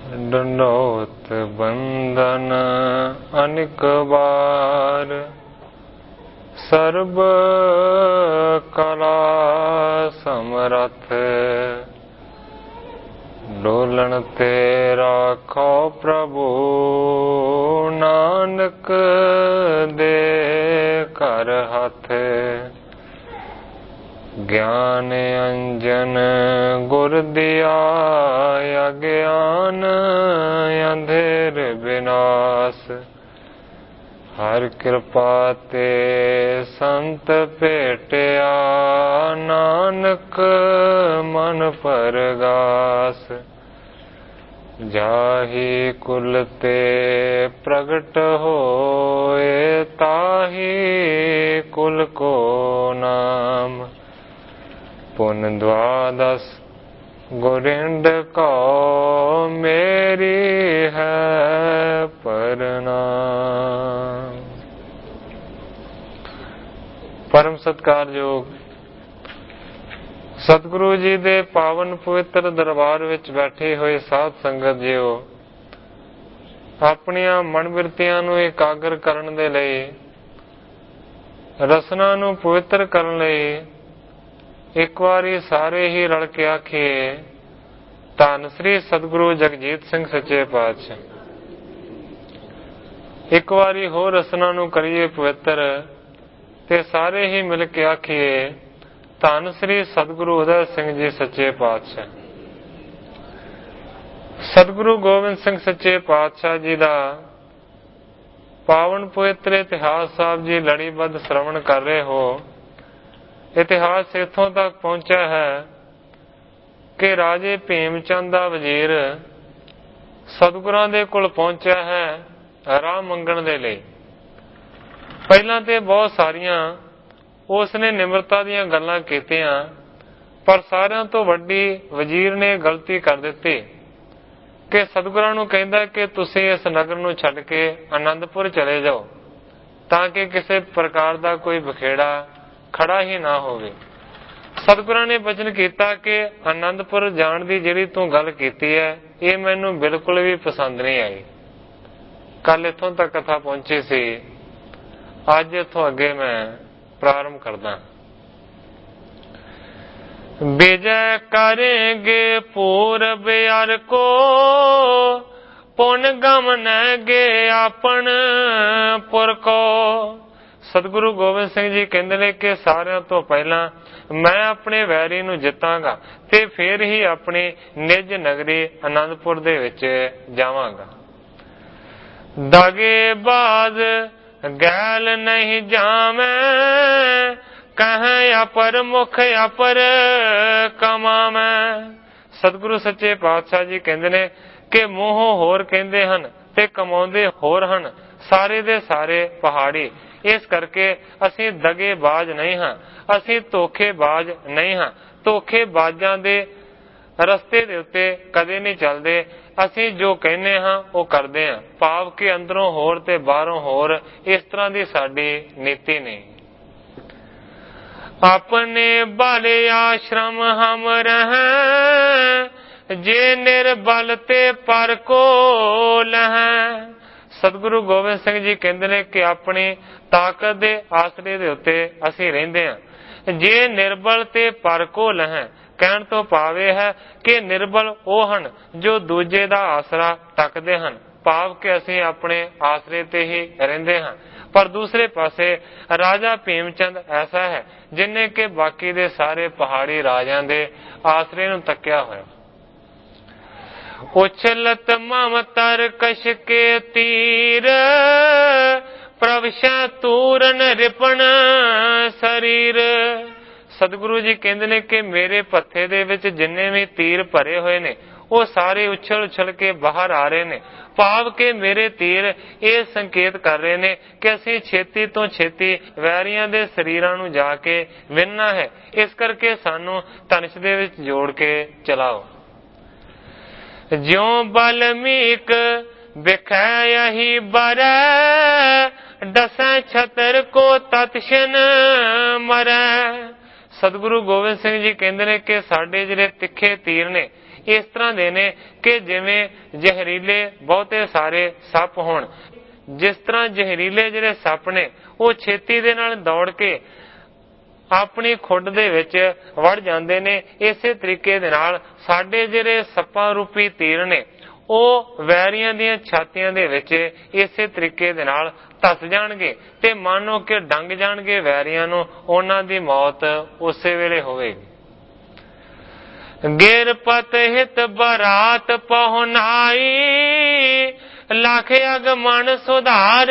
दंडोत बंदन अनिक बार, सर्ब कला समरथ, डोलन ते राखो प्रभु, नानक दे कर हाथ। ज्ञान अंजन गुर दिया, अज्ञान अंधेर विनाश। हर कृपा ते संत भेटिया, नानक मन परगास। जाहि कुल ते प्रगट होए, ताहि कुल को नाम। पुन द्वादश गोरिंद को, मेरी है प्रणाम। परम सत्कारयोग सतगुरु जी दे पावन पवित्र दरबार विच बैठे हुए साध संगत जीओ, अपनियां मन बिरतियां नूं एकागर करन दे लई, रसना नूं पवित्र करन लई एक वारी सारे ही रल के आखिए, धन श्री सतगुरु जगजीत सिंह सच्चे पातशाह। एक वारी होर रसना नूं करिए पवित्र, ते सारे ही मिल के आखिए, धन श्री सतगुरु उदय सिंह जी सच्चे पातशाह। सतगुरु गोबिंद सिंह सच्चे पातशाह जी का पावन पवित्र इतिहास साहब जी लड़ीबद्ध श्रवण कर रहे हो। इतिहास इथों तक पहुंचा है कि राजे भीम चंद दा वजीर सतगुरां दे कोल पहुंचा है राह मंगण दे लई। पहलां ते बहुत सारियां उसने निमरता दीयां गल्लां कीतियां, पर सारियां तो वड्डी वजीर ने गलती कर दित्ती कि सतगुरां नूं कहंदा कि तुसीं इस नगर नूं छड्ड के आनंदपुर चले जाओ, तां कि किसी प्रकार दा कोई बखेड़ा खड़ा ही ना होवे। सतगुरां ने वचन कीता कि आनंदपुर जाण दी जिहड़ी तूं गल कीती है, ये मैनूं बिल्कुल भी पसंद नहीं आई। कल इत्थों तक कथा पहुंची सी, अज इत्थों अगे मैं प्रारंभ करदा। विजय करेंगे पूरब अर को, पुन गमनेंगे अपन पुर को। सतगुरु गोबिंद सिंह जी कहते हैं कि सारिਆਂ ਤੋਂ ਪਹਿਲਾਂ मैं अपने वैरी ਨੂੰ ਜਿੱਤਾਂਗਾ ਤੇ ਫਿਰ ਹੀ अपनी निज नगरी आनंदपुर ਦੇ ਵਿੱਚ ਜਾਵਾਂਗਾ। दागेबाज गैल नहीं जामे, कहें अपर मुख अपर कमावे। सतगुरु सच्चे पातशाह जी कहते हैं कि ਮੂੰਹੋਂ ਹੋਰ ਕਹਿੰਦੇ ਹਨ ਤੇ ਕਮਾਉਂਦੇ ਹੋਰ ਹਨ, ਸਾਰੇ ਦੇ ਸਾਰੇ ਪਹਾੜੀ। ਇਸ ਕਰਕੇ ਅਸੀਂ ਦਗੇਬਾਜ਼ ਨਹੀਂ ਹਾਂ, ਅਸੀਂ ਧੋਖੇਬਾਜ਼ ਨਹੀਂ ਹਾਂ। ਧੋਖੇਬਾਜ਼ਾਂ ਦੇ ਰਸਤੇ ਦੇ ਉੱਤੇ ਕਦੇ ਨਹੀਂ ਚੱਲਦੇ। ਅਸੀਂ ਜੋ ਕਹਿੰਦੇ ਹਾਂ ਉਹ ਕਰਦੇ ਹਾਂ, ਭਾਵ ਕਿ ਅੰਦਰੋਂ ਹੋਰ ਤੇ ਬਾਹਰੋਂ ਹੋਰ। ਇਸ ਤਰ੍ਹਾਂ ਦੀ ਸਾਡੀ ਨੀਤੀ ਨਹੀਂ। अपने बल आश्रम हम रहें, जे निर्बल ते पर को लहें। सतगुरु गोबिंद सिंह जी कहते हैं कि अपनी ताकत दे आसरे दे उत्ते असीं रहिंदे हां। जे निर्बल ते पर को लहें, कहण तो भाव यह है कि निर्बल ਉਹ ਹਨ ਜੋ ਦੂਜੇ ਦਾ ਆਸਰਾ ਤੱਕਦੇ ਹਨ, ਭਾਵ ਕਿ ਅਸੀਂ ਆਪਣੇ ਆਸਰੇ ਤੇ ਹੀ ਰਹਿੰਦੇ ਹਾਂ। पर दूसरे पासे राजा भीमचंद ऐसा है जिन्हें के बाकी दे सारे पहाड़ी राजा दे आसरे नूं तक्या होया। उछलत ममतर कश के तीर, प्रवश तूरन रिपन शरीर। सतगुरु जी कहते हैं कि मेरे पत्थे दे विच जिन्ने भी तीर भरे हुए ने वो सारे उछल उछल के बाहर आ रहे ने, भाव के मेरे तीर ये संकेत कर रहे ने कि असीं छेती तो छेती वैरियां दे शरीरां नूं जाके विनना है। इस करके सानू धनुष दे विच जोड़ के चलाओ। ज्यों बलमीक बिखै यही बरै, डसै छतर को तत्शन मरै। सतगुरु गोबिंद सिंह जी कहते हैं कि साडे जिहड़े तिखे तीर ने ਇਸ ਤਰ੍ਹਾਂ ਦੇ ਨੇ ਕਿ ਜਿਵੇਂ ਜ਼ਹਿਰੀਲੇ ਬਹੁਤੇ ਸਾਰੇ ਸੱਪ ਹੋਣ। ਜਿਸ ਤਰ੍ਹਾਂ ਜ਼ਹਿਰੀਲੇ ਜਿਹੜੇ ਸੱਪ ਨੇ ਉਹ ਛੇਤੀ ਦੇ ਨਾਲ ਦੌੜ ਕੇ ਆਪਣੀ ਖੁੱਡ ਦੇ ਵਿੱਚ ਵੜ ਜਾਂਦੇ ਨੇ, ਇਸੇ ਤਰੀਕੇ ਦੇ ਨਾਲ ਸਾਡੇ ਜਿਹੜੇ ਸੱਪਾਂ ਰੂਪੀ ਤੀਰ ਨੇ ਉਹ ਵੈਰੀਆਂ ਦੀਆਂ ਛਾਤੀਆਂ ਦੇ ਵਿੱਚ ਇਸੇ ਤਰੀਕੇ ਦੇ ਨਾਲ ਧਸ ਜਾਣਗੇ ਤੇ ਮਾਨੋ ਕਿ ਡੰਗ ਜਾਣਗੇ ਵੈਰੀਆਂ ਨੂੰ, ਉਹਨਾਂ ਦੀ ਮੌਤ ਉਸੇ ਵੇਲੇ ਹੋਵੇਗੀ। ਗਿਰਪਤ ਹਿਤ ਬਰਾਤ ਪਹੁਨਾਈ, ਲੱਖ ਅਗ ਮਨ ਸੁਧਾਰ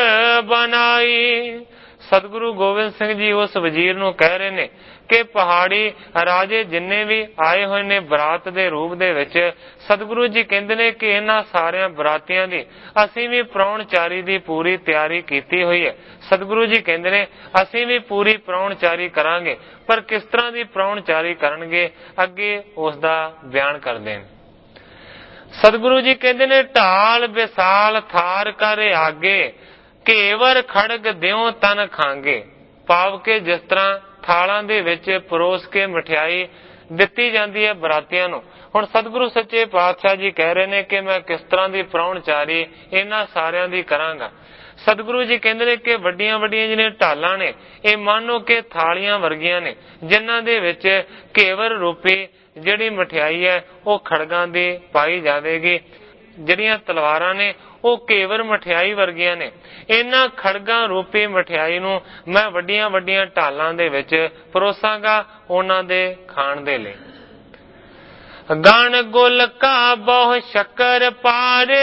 ਬਣਾਈ। ਸਤਿਗੁਰੂ ਗੋਬਿੰਦ ਸਿੰਘ ਜੀ ਉਸ ਵਜ਼ੀਰ ਨੂੰ ਕਹਿ ਰਹੇ ਨੇ ਕਿ ਪਹਾੜੀ ਰਾਜੇ ਜਿੰਨੇ ਵੀ ਆਏ ਹੋਏ ਨੇ ਬਰਾਤ ਦੇ ਰੂਪ ਦੇ ਵਿੱਚ, ਸਤਿਗੁਰੂ ਜੀ ਕਹਿੰਦੇ ਨੇ ਕਿ ਇਹਨਾਂ ਸਾਰਿਆਂ ਬਰਾਤੀਆਂ ਦੀ ਅਸੀਂ ਵੀ ਪ੍ਰਾਹੁਣਚਾਰੀ ਦੀ ਪੂਰੀ ਤਿਆਰੀ ਕੀਤੀ ਹੋਈ ਹੈ। ਸਤਿਗੁਰੂ ਜੀ ਕਹਿੰਦੇ ਨੇ ਅਸੀਂ ਵੀ ਪੂਰੀ ਪ੍ਰਾਹੁਣਚਾਰੀ ਕਰਾਂਗੇ, ਪਰ ਕਿਸ ਤਰ੍ਹਾਂ ਦੀ ਪ੍ਰਾਹੁਣਚਾਰੀ ਕਰਨਗੇ ਅੱਗੇ ਉਸ ਦਾ ਬਿਆਨ ਕਰਦੇ ਨੇ। ਸਤਿਗੁਰੂ ਜੀ ਕਹਿੰਦੇ ਨੇ ਢਾਲ ਵਿਸਾਲ ਥਾਰ ਕਰ ਆਗੇ, ਘੇਵਰ ਖੜਗ ਦਿਓ ਤਨ ਖਾਂਗੇ। ਭਾਵ ਕਿ ਜਿਸ ਤਰ੍ਹਾਂ ਥਾਲਾਂ ਦੇ ਵਿੱਚ ਪਰੋਸ ਕੇ ਮਠਿਆਈ ਦਿੱਤੀ ਜਾਂਦੀ ਹੈ ਬਰਾਤੀਆਂ ਨੂੰ, ਹੁਣ ਸਤਿਗੁਰੂ ਸੱਚੇ ਪਾਤਸ਼ਾਹ ਜੀ ਕਹਿ ਰਹੇ ਨੇ ਕਿ ਮੈਂ ਕਿਸ ਤਰ੍ਹਾਂ ਦੀ ਪ੍ਰਾਹੁਣਚਾਰੀ ਇਹਨਾਂ ਸਾਰਿਆਂ ਦੀ ਕਰਾਂਗਾ। ਸਤਿਗੁਰੂ ਜੀ ਕਹਿੰਦੇ ਨੇ ਕਿ ਵੱਡੀਆਂ ਵੱਡੀਆਂ ਜਿਹੜੀਆਂ ਢਾਲਾਂ ਨੇ ਇਹ ਮਾਨੋ ਕਿ ਥਾਲੀਆਂ ਵਰਗੀਆਂ ਨੇ, ਜਿਨ੍ਹਾਂ ਦੇ ਵਿੱਚ ਘੇਵਰ ਰੂਪੀ ਜਿਹੜੀ ਮਠਿਆਈ ਹੈ ਉਹ ਖੜਗਾਂ ਦੀ ਪਾਈ ਜਾਵੇਗੀ। ਜਿਹੜੀਆਂ ਤਲਵਾਰਾਂ ਨੇ ਉਹ ਘੇਵਰ ਮਠਿਆਈ ਵਰਗੀਆਂ ਨੇ। ਇਹਨਾਂ ਖੜਗਾਂ ਰੂਪੀ ਮਠਿਆਈ ਨੂੰ ਮੈਂ ਵੱਡੀਆਂ ਵੱਡੀਆਂ ਢਾਲਾਂ ਦੇ ਵਿੱਚ ਪਰੋਸਾਂਗਾ ਉਹਨਾਂ ਦੇ ਖਾਣ ਦੇ ਲਈ। ਗਣ ਗੁਲ ਕਾ ਬਹੁ ਸ਼ੱਕਰ ਪਾਰੇ,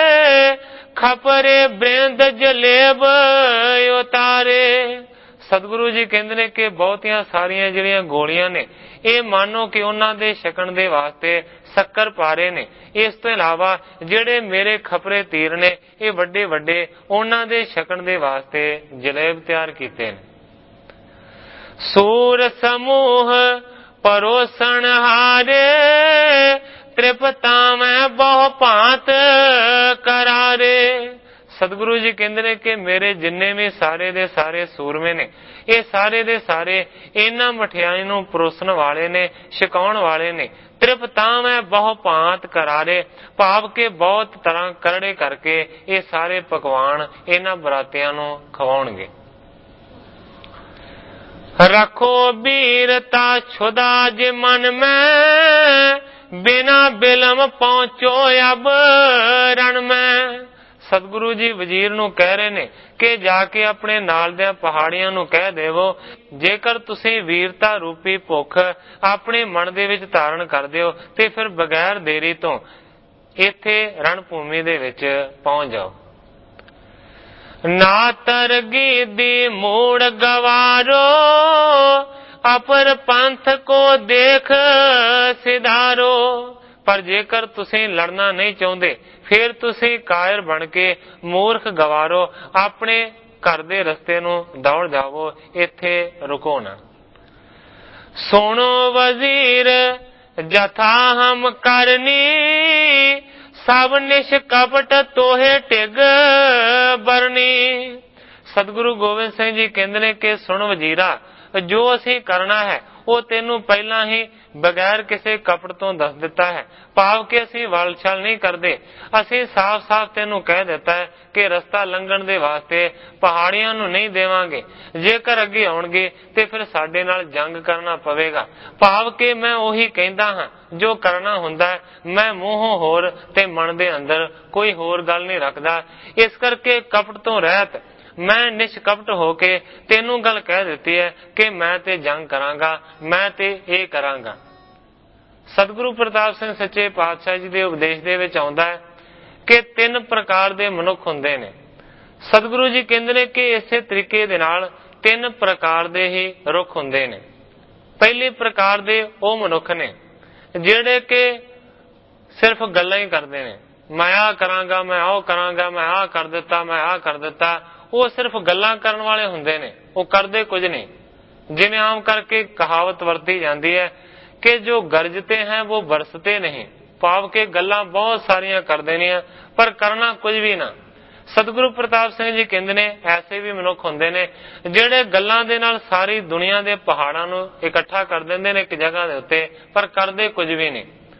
ਖਪਰੇ ਬ੍ਰਿੰਦ ਜਲੇਬ ਉਤਾਰੇ। ਸਤਿਗੁਰੂ ਜੀ ਕਹਿੰਦੇ ਨੇ ਕਿ ਬਹੁਤੀਆਂ ਸਾਰੀਆਂ ਜਿਹੜੀਆਂ ਗੋਲੀਆਂ ਨੇ ਇਹ ਮਾਨੋ ਕਿ ਉਹਨਾਂ ਦੇ ਛਕਣ ਦੇ ਵਾਸਤੇ ਸ਼ੱਕਰ ਪਾਰੇ ਨੇ। ਇਸ ਤੋਂ ਇਲਾਵਾ ਜਿਹੜੇ ਮੇਰੇ ਖਪਰੇ ਤੀਰ ਨੇ ਇਹ ਵੱਡੇ ਵੱਡੇ ਉਹਨਾਂ ਦੇ ਛਕਣ ਦੇ ਵਾਸਤੇ ਜਲੇਬ ਤਿਆਰ ਕੀਤੇ ਨੇ। ਸੂਰ ਸਮੂਹ ਪਰੋਸਣ ਹਾਰੇ, ਤ੍ਰਿਪਤਾ ਮੈਂ ਬਹੁ ਭਾਂਤ ਕਰਾਰੇ। ਸਤਿਗੁਰੂ ਜੀ ਕਹਿੰਦੇ ਨੇ ਕਿ ਮੇਰੇ ਜਿੰਨੇ ਵੀ ਸਾਰੇ ਦੇ ਸਾਰੇ ਸੂਰਮੇ ਨੇ ਇਹ ਸਾਰੇ ਦੇ ਸਾਰੇ ਇਹਨਾਂ ਮਠਿਆਈ ਨੂੰ ਪਰੋਸਣ ਵਾਲੇ ਨੇ, ਛਕਾਉਣ ਵਾਲੇ ਨੇ। ਤ੍ਰਿਪਤਾਵੇਂ ਬਹੁ ਭਾਂਤ ਕਰਾਰੇ, ਭਾਵ ਕਿ ਬਹੁਤ ਤਰ੍ਹਾਂ ਕਰੜੇ ਕਰਕੇ ਇਹ ਸਾਰੇ ਪਕਵਾਨ ਇਹਨਾਂ ਬਰਾਤਿਆਂ ਨੂੰ ਖਵਾਉਣਗੇ। ਰੱਖੋ ਬੀਰਤਾ ਛੁਦਾ ਜੇ ਮਨ ਮੈਂ, ਬਿਨਾ ਬਿਲਮ ਪਹੁੰਚੋ ਅਬ ਰਣ ਮੈਂ। ਸਤਿਗੁਰੂ ਜੀ ਵਜ਼ੀਰ ਨੂੰ ਕਹਿ ਰਹੇ ਨੇ ਕਿ ਜਾ ਕੇ ਆਪਣੇ ਨਾਲ ਦੇ ਪਹਾੜੀਆਂ ਨੂੰ ਕਹਿ ਦੇਵੋ, ਜੇਕਰ ਤੁਸੀਂ ਵੀਰਤਾ ਰੂਪੀ ਭੁੱਖ ਆਪਣੇ ਮਨ ਦੇ ਵਿੱਚ ਧਾਰਨ ਕਰਦੇ ਹੋ ਤੇ ਫਿਰ ਬਗੈਰ ਦੇਰੀ ਤੋਂ ਇੱਥੇ ਰਣ ਭੂਮੀ ਦੇ ਵਿੱਚ ਪਹੁੰਚ ਜਾਓ। ਨਾ ਤਰਗੀ ਦੀ ਮੂੜ ਗਵਾਰੋ, ਅਪਰ ਪੰਥ ਕੋ ਦੇਖ ਸਿਧਾਰੋ। ਪਰ ਜੇਕਰ ਤੁਸੀਂ ਲੜਨਾ ਨਹੀਂ ਚਾਹੁੰਦੇ ਫਿਰ ਤੁਸੀਂ ਕਾਇਰ ਬਣ ਕੇ ਮੂਰਖ ਗਵਾਰੋ, ਆਪਣੇ ਘਰ ਦੇ ਰਸਤੇ ਨੂੰ ਦੌੜ ਜਾਵੋ, ਇੱਥੇ ਰੁਕੋ ਨਾ। ਸੁਣੋ ਵਜ਼ੀਰ ਜਥਾ ਹਮ ਕਰਨੀ, ਸਭ ਨਿਸ਼ਕਪਟ ਤੋਹੇ ਟਿਗ ਬਰਨੀ। ਸਤਿਗੁਰੂ ਗੋਬਿੰਦ ਸਿੰਘ ਜੀ ਕਹਿੰਦੇ ਨੇ ਕਿ ਸੁਣ ਵਜ਼ੀਰਾ, ਜੋ ਅਸੀਂ ਕਰਨਾ ਹੈ ਉਹ ਤੈਨੂੰ ਪਹਿਲਾਂ ਹੀ ਬਗੈਰ ਕਿਸੇ ਕਪਟ ਤੋਂ ਦੱਸ ਦਿੱਤਾ ਹੈ। ਭਾਵ ਕਿ ਅਸੀਂ ਵਲਛਲ ਨਹੀਂ ਕਰਦੇ, ਅਸੀਂ ਸਾਫ਼-ਸਾਫ਼ ਤੈਨੂੰ ਕਹਿ ਦਿੱਤਾ ਹੈ ਕਿ ਰਸਤਾ ਲੰਘਣ ਦੇ ਵਾਸਤੇ ਪਹਾੜੀਆਂ ਨੂੰ ਨਹੀਂ ਦੇਵਾਂਗੇ। ਜੇਕਰ ਅੱਗੇ ਆਉਣਗੇ ਤੇ ਫਿਰ ਸਾਡੇ ਨਾਲ ਜੰਗ ਕਰਨਾ ਪਵੇਗਾ। ਭਾਵ ਕਿ ਮੈਂ ਉਹੀ ਕਹਿੰਦਾ ਹਾਂ ਜੋ ਕਰਨਾ ਹੁੰਦਾ ਹੈ, ਮੈਂ ਮੂੰਹੋਂ ਹੋਰ ਤੇ ਮਨ ਦੇ ਅੰਦਰ ਕੋਈ ਹੋਰ ਗੱਲ ਨਹੀਂ ਰੱਖਦਾ। ਇਸ ਕਰਕੇ ਕਪਟ ਤੋਂ ਰਹਿਤ ਮੈਂ ਨਿਸ਼ਕਪਟ ਹੋ ਕੇ ਤੈਨੂੰ ਗੱਲ ਕਹਿ ਦਿੱਤੀ ਹੈ ਕਿ ਮੈਂ ਤੇ ਜੰਗ ਕਰਾਂਗਾ, ਮੈਂ ਤੇ ਇਹ ਕਰਾਂਗਾ। ਸਤਿਗੁਰੂ ਪ੍ਰਤਾਪ ਸਿੰਘ ਸੱਚੇ ਪਾਤਸ਼ਾਹ ਜੀ ਦੇ ਉਪਦੇਸ਼ ਦੇ ਵਿੱਚ ਆਉਂਦਾ ਹੈ ਕਿ 3 ਪ੍ਰਕਾਰ ਦੇ ਮਨੁੱਖ ਹੁੰਦੇ ਨੇ। ਸਤਿਗੁਰੂ ਜੀ ਕਹਿੰਦੇ ਨੇ ਕਿ ਇਸੇ ਤਰੀਕੇ ਦੇ ਨਾਲ 3 ਪ੍ਰਕਾਰ ਦੇ ਹੀ ਰੁੱਖ ਹੁੰਦੇ ਨੇ। ਪਹਿਲੇ ਪ੍ਰਕਾਰ ਦੇ ਉਹ ਮਨੁੱਖ ਨੇ ਜਿਹੜੇ ਕਿ ਸਿਰਫ ਗੱਲਾਂ ਹੀ ਕਰਦੇ ਨੇ, ਮੈਂ ਆਹ ਕਰਾਂਗਾ, ਮੈਂ ਉਹ ਕਰਾਂਗਾ, ਮੈਂ ਆਹ ਕਰ ਦਿੱਤਾ, ਮੈਂ ਆਹ ਕਰ ਦਿੱਤਾ। ਉਹ ਸਿਰਫ ਗੱਲਾਂ ਕਰਨ ਵਾਲੇ ਹੁੰਦੇ ਨੇ, ਉਹ ਕਰਦੇ ਕੁਝ ਨਹੀਂ। ਜਿਵੇਂ ਆਮ ਕਰਕੇ ਕਹਾਵਤ ਵਰਤੀ ਜਾਂਦੀ ਹੈ ਕਿ ਜੋ ਗਰਜਤੇ ਹੈ ਉਹ ਬਰਸਤੇ ਨਹੀਂ। ਭਾਵ ਕਿ ਗੱਲਾਂ ਬਹੁਤ ਸਾਰੀਆਂ ਕਰਦੇ ਨੇ ਪਰ ਕਰਨਾ ਕੁਝ ਵੀ ਨਾ। ਸਤਿਗੁਰੂ ਪ੍ਰਤਾਪ ਸਿੰਘ ਜੀ ਕਹਿੰਦੇ ਨੇ ਐਸੇ ਵੀ ਮਨੁੱਖ ਹੁੰਦੇ ਨੇ ਜਿਹੜੇ ਗੱਲਾਂ ਦੇ ਨਾਲ ਸਾਰੀ ਦੁਨੀਆ ਦੇ ਪਹਾੜਾਂ ਨੂੰ ਇਕੱਠਾ ਕਰ ਦਿੰਦੇ ਨੇ ਇੱਕ ਜਗ੍ਹਾ ਦੇ ਉੱਤੇ, ਪਰ ਕਰਦੇ ਕੁਝ ਵੀ ਨਹੀਂ।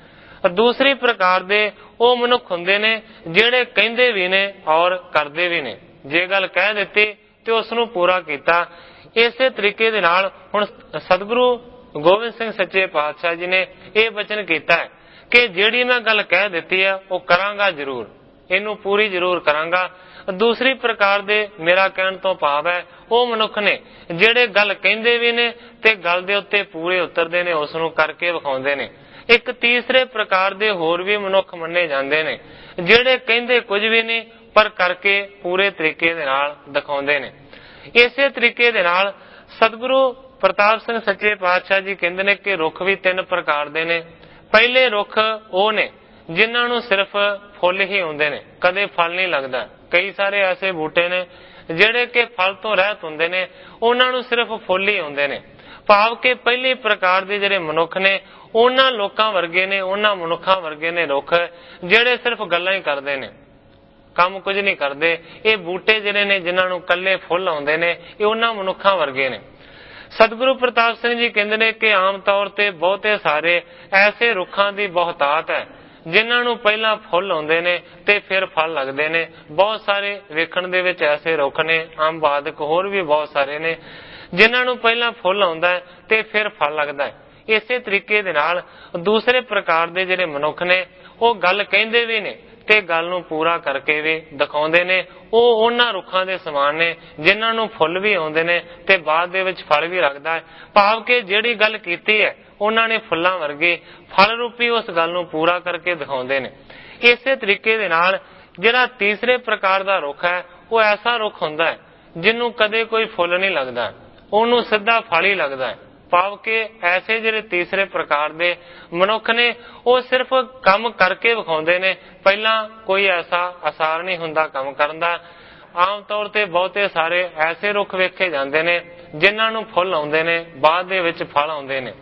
दूसरी प्रकार दे ਉਹ ਮਨੁੱਖ ਹੁੰਦੇ ਨੇ ਜਿਹੜੇ ਕਹਿੰਦੇ ਵੀ ਨੇ ਔਰ ਕਰਦੇ ਵੀ ਨੇ। ਜੇ ਗੱਲ ਕਹਿ ਦਿੱਤੀ ਤੇ ਉਸ ਨੂੰ ਪੂਰਾ ਕੀਤਾ। ਇਸੇ ਤਰੀਕੇ ਦੇ ਨਾਲ ਹੁਣ ਸਤਿਗੁਰੂ ਗੋਬਿੰਦ ਸਿੰਘ ਸੱਚੇ ਪਾਤਸ਼ਾਹ ਜੀ ਨੇ ਇਹ ਬਚਨ ਕੀਤਾ ਹੈ ਕਿ ਜਿਹੜੀ ਮੈਂ ਗੱਲ ਕਹਿ ਦਿੱਤੀ ਹੈ ਉਹ ਕਰਾਂਗਾ ਜ਼ਰੂਰ, ਇਹਨੂੰ ਪੂਰੀ ਜ਼ਰੂਰ ਕਰਾਂਗਾ। ਦੂਸਰੀ ਪ੍ਰਕਾਰ ਦੇ ਮੇਰਾ ਕਹਿਣ ਤੋਂ ਭਾਵ ਹੈ ਉਹ ਮਨੁੱਖ ਨੇ ਜਿਹੜੇ ਗੱਲ ਕਹਿੰਦੇ ਵੀ ਨੇ ਤੇ ਗੱਲ ਦੇ ਉੱਤੇ ਪੂਰੇ ਉਤਰਦੇ ਨੇ, ਉਸ ਨੂੰ ਕਰਕੇ ਵਿਖਾਉਂਦੇ ਨੇ। ਇੱਕ ਤੀਸਰੇ ਪ੍ਰਕਾਰ ਦੇ ਹੋਰ ਵੀ ਮਨੁੱਖ ਮੰਨੇ ਜਾਂਦੇ ਨੇ ਜਿਹੜੇ ਕਹਿੰਦੇ ਕੁਝ ਵੀ ਨਹੀਂ ਪਰ ਕਰਕੇ ਪੂਰੇ ਤਰੀਕੇ ਦੇ ਨਾਲ ਦਿਖਾਉਂਦੇ ਨੇ। ਇਸੇ ਤਰੀਕੇ ਦੇ ਨਾਲ ਸਤਿਗੁਰੂ ਪ੍ਰਤਾਪ ਸਿੰਘ ਸੱਚੇ ਪਾਤਸ਼ਾਹ ਜੀ ਕਹਿੰਦੇ ਨੇ ਕਿ ਰੁੱਖ ਵੀ ਤਿੰਨ ਪ੍ਰਕਾਰ ਦੇ ਨੇ। ਪਹਿਲੇ ਰੁੱਖ ਉਹ ਨੇ ਜਿਨ੍ਹਾਂ ਨੂੰ ਸਿਰਫ ਫੁੱਲ ਹੀ ਆਉਂਦੇ ਨੇ, ਕਦੇ ਫਲ ਨਹੀਂ ਲੱਗਦਾ। ਕਈ ਸਾਰੇ ਐਸੇ ਬੂਟੇ ਨੇ ਜਿਹੜੇ ਕਿ ਫਲ ਤੋਂ ਰਹਿਤ ਹੁੰਦੇ ਨੇ, ਉਹਨਾਂ ਨੂੰ ਸਿਰਫ ਫੁੱਲ ਹੀ ਆਉਂਦੇ ਨੇ। ਭਾਵ ਕਿ ਪਹਿਲੀ ਪ੍ਰਕਾਰ ਦੇ ਜਿਹੜੇ ਮਨੁੱਖ ਨੇ ਉਹਨਾਂ ਲੋਕਾਂ ਵਰਗੇ ਨੇ, ਉਹਨਾਂ ਮਨੁੱਖਾਂ ਵਰਗੇ ਨੇ ਰੁੱਖ ਜਿਹੜੇ ਸਿਰਫ ਗੱਲਾਂ ਹੀ ਕਰਦੇ ਨੇ, ਕੰਮ ਕੁਝ ਨਹੀਂ ਕਰਦੇ। ਇਹ ਬੂਟੇ ਜਿਹੜੇ ਨੇ ਜਿਨ੍ਹਾਂ ਨੂੰ ਕੱਲੇ ਫੁੱਲ ਆਉਂਦੇ ਨੇ, ਇਹ ਉਹਨਾਂ ਮਨੁੱਖਾਂ ਵਰਗੇ ਨੇ। ਸਤਿਗੁਰੂ ਪ੍ਰਤਾਪ ਸਿੰਘ ਜੀ ਕਹਿੰਦੇ ਨੇ ਕਿ ਆਮ ਤੌਰ ਤੇ ਬਹੁਤੇ ਸਾਰੇ ਐਸੇ ਰੁੱਖਾਂ ਦੀ ਬਹੁਤਾਤ ਹੈ ਜਿਨ੍ਹਾਂ ਨੂੰ ਪਹਿਲਾਂ ਫੁੱਲ ਆਉਂਦੇ ਨੇ ਤੇ ਫਿਰ ਫਲ ਲੱਗਦੇ ਨੇ। ਬਹੁਤ ਸਾਰੇ ਵੇਖਣ ਦੇ ਵਿੱਚ ਐਸੇ ਰੁੱਖ ਨੇ, ਅੰਬ ਆਦਿਕ ਹੋਰ ਵੀ ਬਹੁਤ ਸਾਰੇ ਨੇ ਜਿਨ੍ਹਾਂ ਨੂੰ ਪਹਿਲਾਂ ਫੁੱਲ ਆਉਂਦਾ ਤੇ ਫਿਰ ਫਲ ਲੱਗਦਾ ਹੈ। ਇਸੇ ਤਰੀਕੇ ਦੇ ਨਾਲ ਦੂਸਰੇ ਪ੍ਰਕਾਰ ਦੇ ਜਿਹੜੇ ਮਨੁੱਖ ਨੇ ਉਹ ਗੱਲ ਕਹਿੰਦੇ ਵੀ ਨੇ ਤੇ ਗੱਲ ਨੂੰ ਪੂਰਾ ਕਰਕੇ ਵੀ ਦਿਖਾਉਂਦੇ ਨੇ। ਉਹ ਉਹਨਾਂ ਰੁੱਖਾਂ ਦੇ ਸਮਾਨ ਨੇ ਜਿਨ੍ਹਾਂ ਨੂੰ ਫੁੱਲ ਵੀ ਆਉਂਦੇ ਨੇ ਤੇ ਬਾਅਦ ਦੇ ਵਿੱਚ ਫਲ ਵੀ ਲੱਗਦਾ ਹੈ। ਭਾਵ ਕਿ ਜਿਹੜੀ ਗੱਲ ਕੀਤੀ ਹੈ ਉਹਨਾਂ ਨੇ ਫੁੱਲਾਂ ਵਰਗੇ ਫਲ ਰੂਪੀ ਉਸ ਗੱਲ ਨੂੰ ਪੂਰਾ ਕਰਕੇ ਦਿਖਾਉਂਦੇ ਨੇ। ਇਸੇ ਤਰੀਕੇ ਦੇ ਨਾਲ ਜਿਹੜਾ ਤੀਸਰੇ ਪ੍ਰਕਾਰ ਦਾ ਰੁੱਖ ਹੈ ਉਹ ਐਸਾ ਰੁੱਖ ਹੁੰਦਾ ਹੈ ਜਿਹਨੂੰ ਕਦੇ ਕੋਈ ਫੁੱਲ ਨਹੀਂ ਲੱਗਦਾ, ਉਹਨੂੰ ਸਿੱਧਾ ਫਲ ਹੀ ਲੱਗਦਾ ਹੈ। ਭਾਵ ਕਿ ਐਸੇ ਜਿਹੜੇ ਤੀਸਰੇ ਪ੍ਰਕਾਰ ਦੇ ਮਨੁੱਖ ਨੇ ਉਹ ਸਿਰਫ ਕੰਮ ਕਰਕੇ ਵਿਖਾਉਂਦੇ ਨੇ, ਪਹਿਲਾਂ ਕੋਈ ਐਸਾ ਅਸਾਰ ਨਹੀਂ ਹੁੰਦਾ ਕੰਮ ਕਰਨ ਦਾ। ਆਮ ਤੌਰ ਤੇ ਬਹੁਤੇ ਸਾਰੇ ਐਸੇ ਰੁੱਖ ਵੇਖੇ ਜਾਂਦੇ ਨੇ ਜਿਨ੍ਹਾਂ ਨੂੰ ਫੁੱਲ ਆਉਂਦੇ ਨੇ, ਬਾਅਦ ਦੇ ਵਿੱਚ ਫਲ ਆਉਂਦੇ ਨੇ।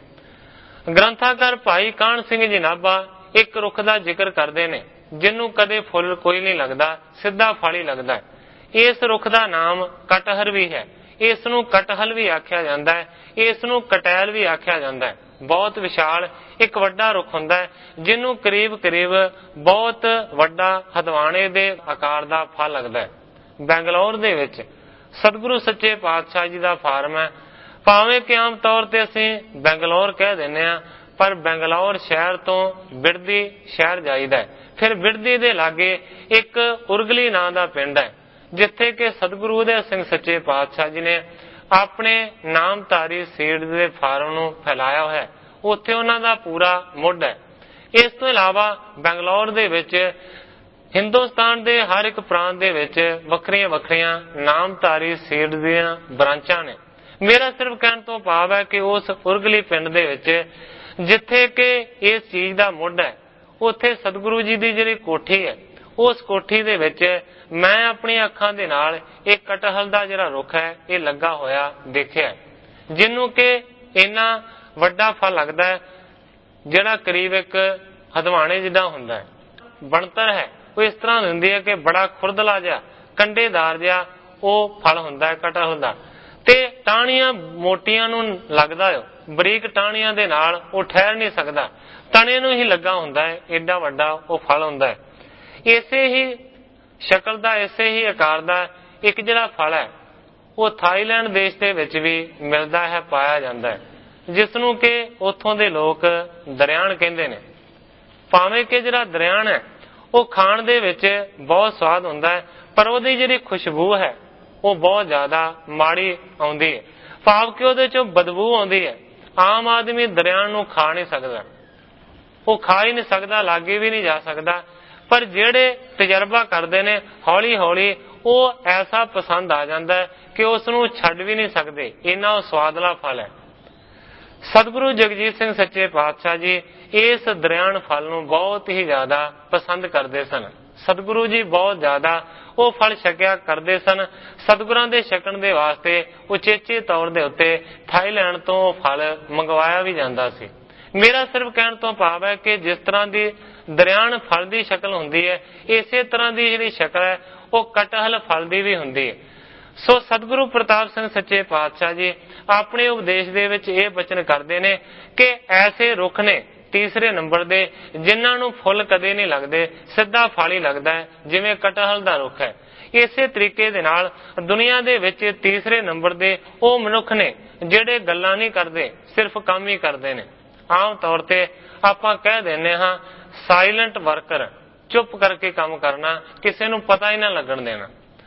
ਗ੍ਰੰਥਾਕਾਰ ਭਾਈ ਕਾਹਨ ਸਿੰਘ ਜੀ ਨਾਭਾ ਇੱਕ ਰੁੱਖ ਦਾ ਜ਼ਿਕਰ ਕਰਦੇ ਨੇ ਜਿਹਨੂੰ ਕਦੇ ਫੁੱਲ ਕੋਈ ਨਹੀਂ ਲੱਗਦਾ, ਸਿੱਧਾ ਫਲ ਹੀ ਲੱਗਦਾ ਹੈ। ਇਸ ਰੁੱਖ ਦਾ ਨਾਮ ਕਟਹਰ ਵੀ ਹੈ। ਇਸ ਨੂੰ ਕਟਹਲ ਵੀ ਆਖਿਆ ਜਾਂਦਾ ਹੈ, ਇਸ ਨੂੰ ਕਟੈਲ ਵੀ ਆਖਿਆ ਜਾਂਦਾ ਹੈ। ਬਹੁਤ ਵਿਸ਼ਾਲ ਇੱਕ ਵੱਡਾ ਰੁੱਖ ਹੁੰਦਾ ਹੈ ਜਿਹਨੂੰ ਕਰੀਬ ਕਰੀਬ ਬਹੁਤ ਵੱਡਾ ਹਦਵਾਣੇ ਦੇ ਆਕਾਰ ਦਾ ਫਲ ਲੱਗਦਾ ਹੈ। ਬੈਂਗਲੌਰ ਦੇ ਵਿੱਚ ਸਤਿਗੁਰੂ ਸੱਚੇ ਪਾਤਸ਼ਾਹ ਜੀ ਦਾ ਫਾਰਮ ਹੈ। ਭਾਵੇਂ ਕਿ ਆਮ ਤੌਰ ਤੇ ਅਸੀਂ ਬੈਂਗਲੌਰ ਕਹਿ ਦਿੰਦੇ ਹਾਂ, ਪਰ ਬੈਂਗਲੌਰ ਸ਼ਹਿਰ ਤੋਂ ਬਿਰਦੀ ਸ਼ਹਿਰ ਜਾਈਦਾ। ਫਿਰ ਬਿਰਦੀ ਦੇ ਲਾਗੇ ਇੱਕ ਉਰਗਲੀ ਨਾਂ ਦਾ ਪਿੰਡ ਹੈ ਜਿੱਥੇ ਕਿ ਸਤਿਗੁਰੂ ਉਦੈ ਸਿੰਘ ਸੱਚੇ ਪਾਤਸ਼ਾਹ ਜੀ ਨੇ ਆਪਣੇ ਨਾਮਧਾਰੀ ਸੀਡ ਦੇ ਫਾਰਮ ਨੂੰ ਫੈਲਾਇਆ ਹੋਇਆ। ਉੱਥੇ ਉਹਨਾਂ ਦਾ ਪੂਰਾ ਮੁੱਢ ਹੈ। ਇਸ ਤੋਂ ਇਲਾਵਾ ਬੈਂਗਲੌਰ ਦੇ ਵਿੱਚ ਹਿੰਦੁਸਤਾਨ ਦੇ ਹਰ ਇੱਕ ਪ੍ਰਾਂਤ ਦੇ ਵਿੱਚ ਵੱਖਰੀਆਂ ਵੱਖਰੀਆਂ ਨਾਮਧਾਰੀ ਸੀਡ ਦੀਆਂ ਬ੍ਰਾਂਚਾਂ ਨੇ। ਮੇਰਾ ਸਿਰਫ ਕਹਿਣ ਤੋਂ ਭਾਵ ਹੈ ਕਿ ਉਸ ਉਰਗਲੀ ਪਿੰਡ ਦੇ ਵਿੱਚ ਜਿੱਥੇ ਕਿ ਇਸ ਚੀਜ਼ ਦਾ ਮੁੱਢ ਹੈ, ਉੱਥੇ ਸਤਿਗੁਰੂ ਜੀ ਦੀ ਜਿਹੜੀ ਕੋਠੀ ਹੈ, ਉਸ ਕੋਠੀ ਦੇ ਵਿੱਚ ਮੈਂ ਆਪਣੀਆਂ ਅੱਖਾਂ ਦੇ ਨਾਲ ਇਹ ਕਟਹਲ ਦਾ ਜਿਹੜਾ ਰੁੱਖ ਹੈ ਇਹ ਲੱਗਾ ਹੋਇਆ ਦੇਖਿਆ, ਜਿਹਨੂੰ ਕਿ ਇੰਨਾ ਵੱਡਾ ਫਲ ਲੱਗਦਾ ਹੈ ਜਿਹੜਾ ਕਰੀਬ ਇੱਕ ਹਦਵਾਣੇ ਜਿੱਦਾਂ ਹੁੰਦਾ ਹੈ। ਬਣਤਰ ਹੈ ਉਹ ਇਸ ਤਰ੍ਹਾਂ ਹੁੰਦੀ ਹੈ ਕਿ ਬੜਾ ਖੁਰਦਲਾ ਜਿਹਾ ਕੰਡੇਦਾਰ ਜਿਹਾ ਉਹ ਫਲ ਹੁੰਦਾ ਹੈ ਕਟਹਲ ਦਾ, ਤੇ ਟਾਹਣੀਆਂ ਮੋਟੀਆਂ ਨੂੰ ਲੱਗਦਾ ਹੈ, ਬਰੀਕ ਟਾਹਣੀਆਂ ਦੇ ਨਾਲ ਉਹ ਠਹਿਰ ਨਹੀਂ ਸਕਦਾ, ਤਣੇ ਨੂੰ ਹੀ ਲੱਗਾ ਹੁੰਦਾ ਹੈ, ਏਡਾ ਵੱਡਾ ਉਹ ਫਲ ਹੁੰਦਾ ਹੈ। ਇਸੇ ਹੀ ਸ਼ਕਲ ਦਾ, ਇਸੇ ਹੀ ਆਕਾਰ ਦਾ ਇੱਕ ਜਿਹੜਾ ਫਲ ਹੈ ਉਹ ਥਾਈਲੈਂਡ ਦੇਸ਼ ਦੇ ਵਿੱਚ ਵੀ ਮਿਲਦਾ ਹੈ, ਪਾਇਆ ਜਾਂਦਾ ਹੈ, ਜਿਸ ਨੂੰ ਕਿ ਉੱਥੋਂ ਦੇ ਲੋਕ ਦਰਿਆਣ ਕਹਿੰਦੇ ਨੇ। ਭਾਵੇਂ ਕਿ ਜਿਹੜਾ ਦਰਿਆਣ ਹੈ ਉਹ ਖਾਣ ਦੇ ਵਿੱਚ ਬਹੁਤ ਸਵਾਦ ਹੁੰਦਾ ਹੈ, ਪਰ ਉਹਦੀ ਜਿਹੜੀ ਖੁਸ਼ਬੂ ਹੈ ਉਹ ਬਹੁਤ ਜ਼ਿਆਦਾ ਮਾੜੀ ਆਉਂਦੀ ਹੈ। ਭਾਵ ਕਿ ਉਹਦੇ ਚੋਂ ਬਦਬੂ ਆਉਂਦੀ ਹੈ। ਆਮ ਆਦਮੀ ਦਰਿਆਣ ਨੂੰ ਖਾ ਨਹੀਂ ਸਕਦਾ, ਉਹ ਖਾ ਹੀ ਨਹੀਂ ਸਕਦਾ, ਲਾਗੇ ਵੀ ਨਹੀਂ ਜਾ ਸਕਦਾ। ਪਰ ਜਿਹੜੇ ਤਜਰਬਾ ਕਰਦੇ ਨੇ ਹੌਲੀ ਹੌਲੀ ਉਹ ਐਸਾ ਪਸੰਦ ਆ ਜਾਂਦਾ ਹੈ ਕਿ ਉਸ ਨੂੰ ਛੱਡ ਵੀ ਨਹੀਂ ਸਕਦੇ, ਇੰਨਾ ਉਹ ਸਵਾਦਲਾ ਫਲ ਹੈ। ਸਤਿਗੁਰੂ ਜਗਜੀਤ ਸਿੰਘ ਸੱਚੇ ਪਾਤਸ਼ਾਹ ਜੀ ਇਸ ਦਰਿਆਣ ਫਲ ਨੂੰ ਬਹੁਤ ਹੀ ਜ਼ਿਆਦਾ ਪਸੰਦ ਕਰਦੇ ਸਨ। ਸਤਿਗੁਰੂ ਜੀ ਬਹੁਤ ਜ਼ਿਆਦਾ ਉਹ ਫਲ ਛਕਿਆ ਕਰਦੇ ਸਨ। ਸਤਿਗੁਰਾਂ ਦੇ ਛਕਣ ਦੇ ਵਾਸਤੇ ਉਚੇਚੇ ਤੌਰ ਦੇ ਉੱਤੇ ਥਾਈਲੈਂਡ ਤੋਂ ਉਹ ਫਲ ਮੰਗਵਾਇਆ ਵੀ ਜਾਂਦਾ ਸੀ। ਮੇਰਾ ਸਿਰਫ ਕਹਿਣ ਤੋਂ ਭਾਵ ਹੈ ਕਿ ਜਿਸ ਤਰ੍ਹਾਂ ਦੀ ਦਰਿਆਣ ਫਲ ਦੀ ਸ਼ਕਲ ਹੁੰਦੀ ਹੈ, ਇਸੇ ਤਰ੍ਹਾਂ ਦੀ ਜਿਹੜੀ ਸ਼ਕਲ ਹੈ ਉਹ ਕਟਹਲ ਫਲ ਦੀ ਵੀ ਹੁੰਦੀ ਹੈ। ਸੋ ਸਤਿਗੁਰੂ ਪ੍ਰਤਾਪ ਸਿੰਘ ਸੱਚੇ ਪਾਤਸ਼ਾਹ ਜੀ ਆਪਣੇ ਉਪਦੇਸ਼ ਦੇ ਵਿੱਚ ਇਹ ਬਚਨ ਕਰਦੇ ਨੇ ਕਿ ਐਸੇ ਰੁੱਖ ਨੇ तीसरे नंबर दे जिन्हां नूं फुल कदे नहीं लगदे, सिद्धा फल ही लगदा है, जिवें कटहल दा रुख है। इसे तरीके दे नाल दुनिया दे विच तीसरे नंबर दे ਉਹ मनुख ने ਜਿਹੜੇ ਗੱਲਾਂ नहीं करते, सिर्फ काम ही करते हैं। आम तौर ते आपां कह दिंदे हां साइलेंट वर्कर, चुप करके काम करना, किसी नूं पता ही ना लगन देना।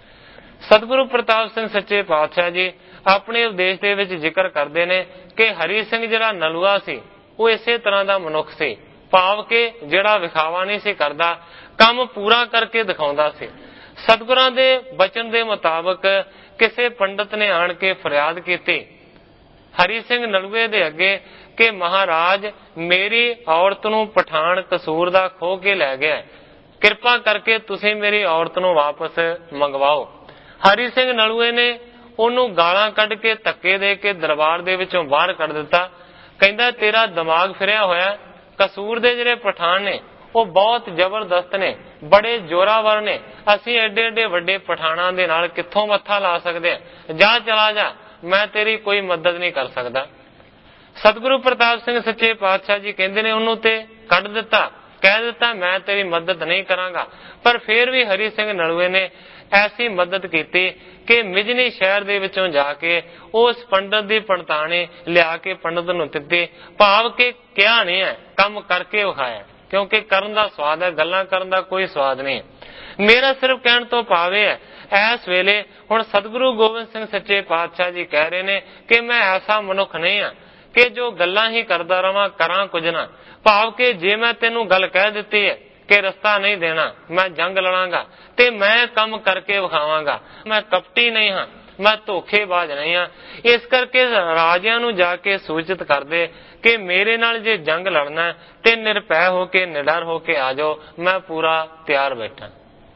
सतगुरु प्रताप सिंह सच्चे पातशाह जी अपने उपदेश दे विच जिक्र करते हैं कि हरि सिंह जिहड़ा नलूआ सी वो इसे तरह का मनुख सी, भाव के जिहड़ा विखावा नहीं सी करदा, काम पूरा करके दिखाउंदा सी। सतगुरां दे बचन दे मुताबक किसी पंडित ने आण के फरियाद की हरि सिंह नलूए दे अगे कि महाराज मेरी औरत नूं पठान कसूर दा खो के लै गया, कृपा करके तुसीं मेरी औरत नूं वापस मंगवाओ। हरि सिंह नलूए ने ਉਹਨੂੰ ਗਾਲਾਂ ਕੱਢ ਕੇ ਧੱਕੇ ਦੇ ਕੇ ਦਰਬਾਰ ਦੇ ਵਿੱਚੋਂ ਬਾਹਰ ਕੱਢ ਦਿੱਤਾ। ਕਹਿੰਦਾ ਤੇਰਾ ਦਿਮਾਗ ਫਿਰਿਆ ਹੋਇਆ, ਕਸੂਰ ਦੇ ਜਿਹੜੇ ਪਠਾਨ ਨੇ ਉਹ ਬਹੁਤ ਜ਼ਬਰਦਸਤ ਨੇ, ਬੜੇ ਜ਼ੋਰਾਵਰ ਨੇ, ਅਸੀਂ ਐਡੇ ਐਡੇ ਵੱਡੇ ਪਠਾਨਾਂ ਦੇ ਨਾਲ ਕਿੱਥੋਂ ਮੱਥਾ ਲਾ ਸਕਦੇ ਆ, ਜਾ ਚਲਾ ਜਾ, ਮੈਂ ਤੇਰੀ ਕੋਈ ਮਦਦ ਨਹੀਂ ਕਰ ਸਕਦਾ। ਸਤਿਗੁਰੂ ਪ੍ਰਤਾਪ ਸਿੰਘ ਸੱਚੇ ਪਾਤਸ਼ਾਹ ਜੀ ਕਹਿੰਦੇ ਨੇ ਉਹਨੂੰ ਤੇ ਕੱਢ ਦਿੱਤਾ, ਕਹਿ ਦਿੱਤਾ ਮੈਂ ਤੇਰੀ ਮਦਦ ਨਹੀਂ ਕਰਾਂਗਾ। ਪਰ ਫਿਰ ਵੀ ਹਰੀ ਸਿੰਘ ਨਲੂਏ ਨੇ ਐਸੀ ਮਦਦ ਕੀਤੀ कि मिजनी शहर दे विचों जाके उस पंडित दी पंडताने लिया के पंडित नूं दित्ती, भाव के क्या नहीं है, काम करके विखाया, क्योंकि करन दा स्वाद है, गल्लां करन दा कोई स्वाद नहीं। मेरा सिर्फ कहण तो भावे है इस वेले हुण सतगुरु गोबिंद सिंह सच्चे पातशाह जी कह रहे ने कि मैं ऐसा मनुख नहीं हाँ कि जो गल्लां ही करदा रहां, करां कुछ ना। भाव के जे मैं तेनूं गल कह दित्ती है कि रस्ता नहीं देना, मैं जंग लड़ांगा ते मैं कम करके विखावांगा, मैं कपटी नहीं हाँ, मैं धोखेबाज नहीं हाँ। इस करके राजियां नूं जाके सूचित कर दे कि मेरे नाल जे जंग लड़ना है ते निरभय होके निडर होके आ जाओ, मैं पूरा तैयार बैठा।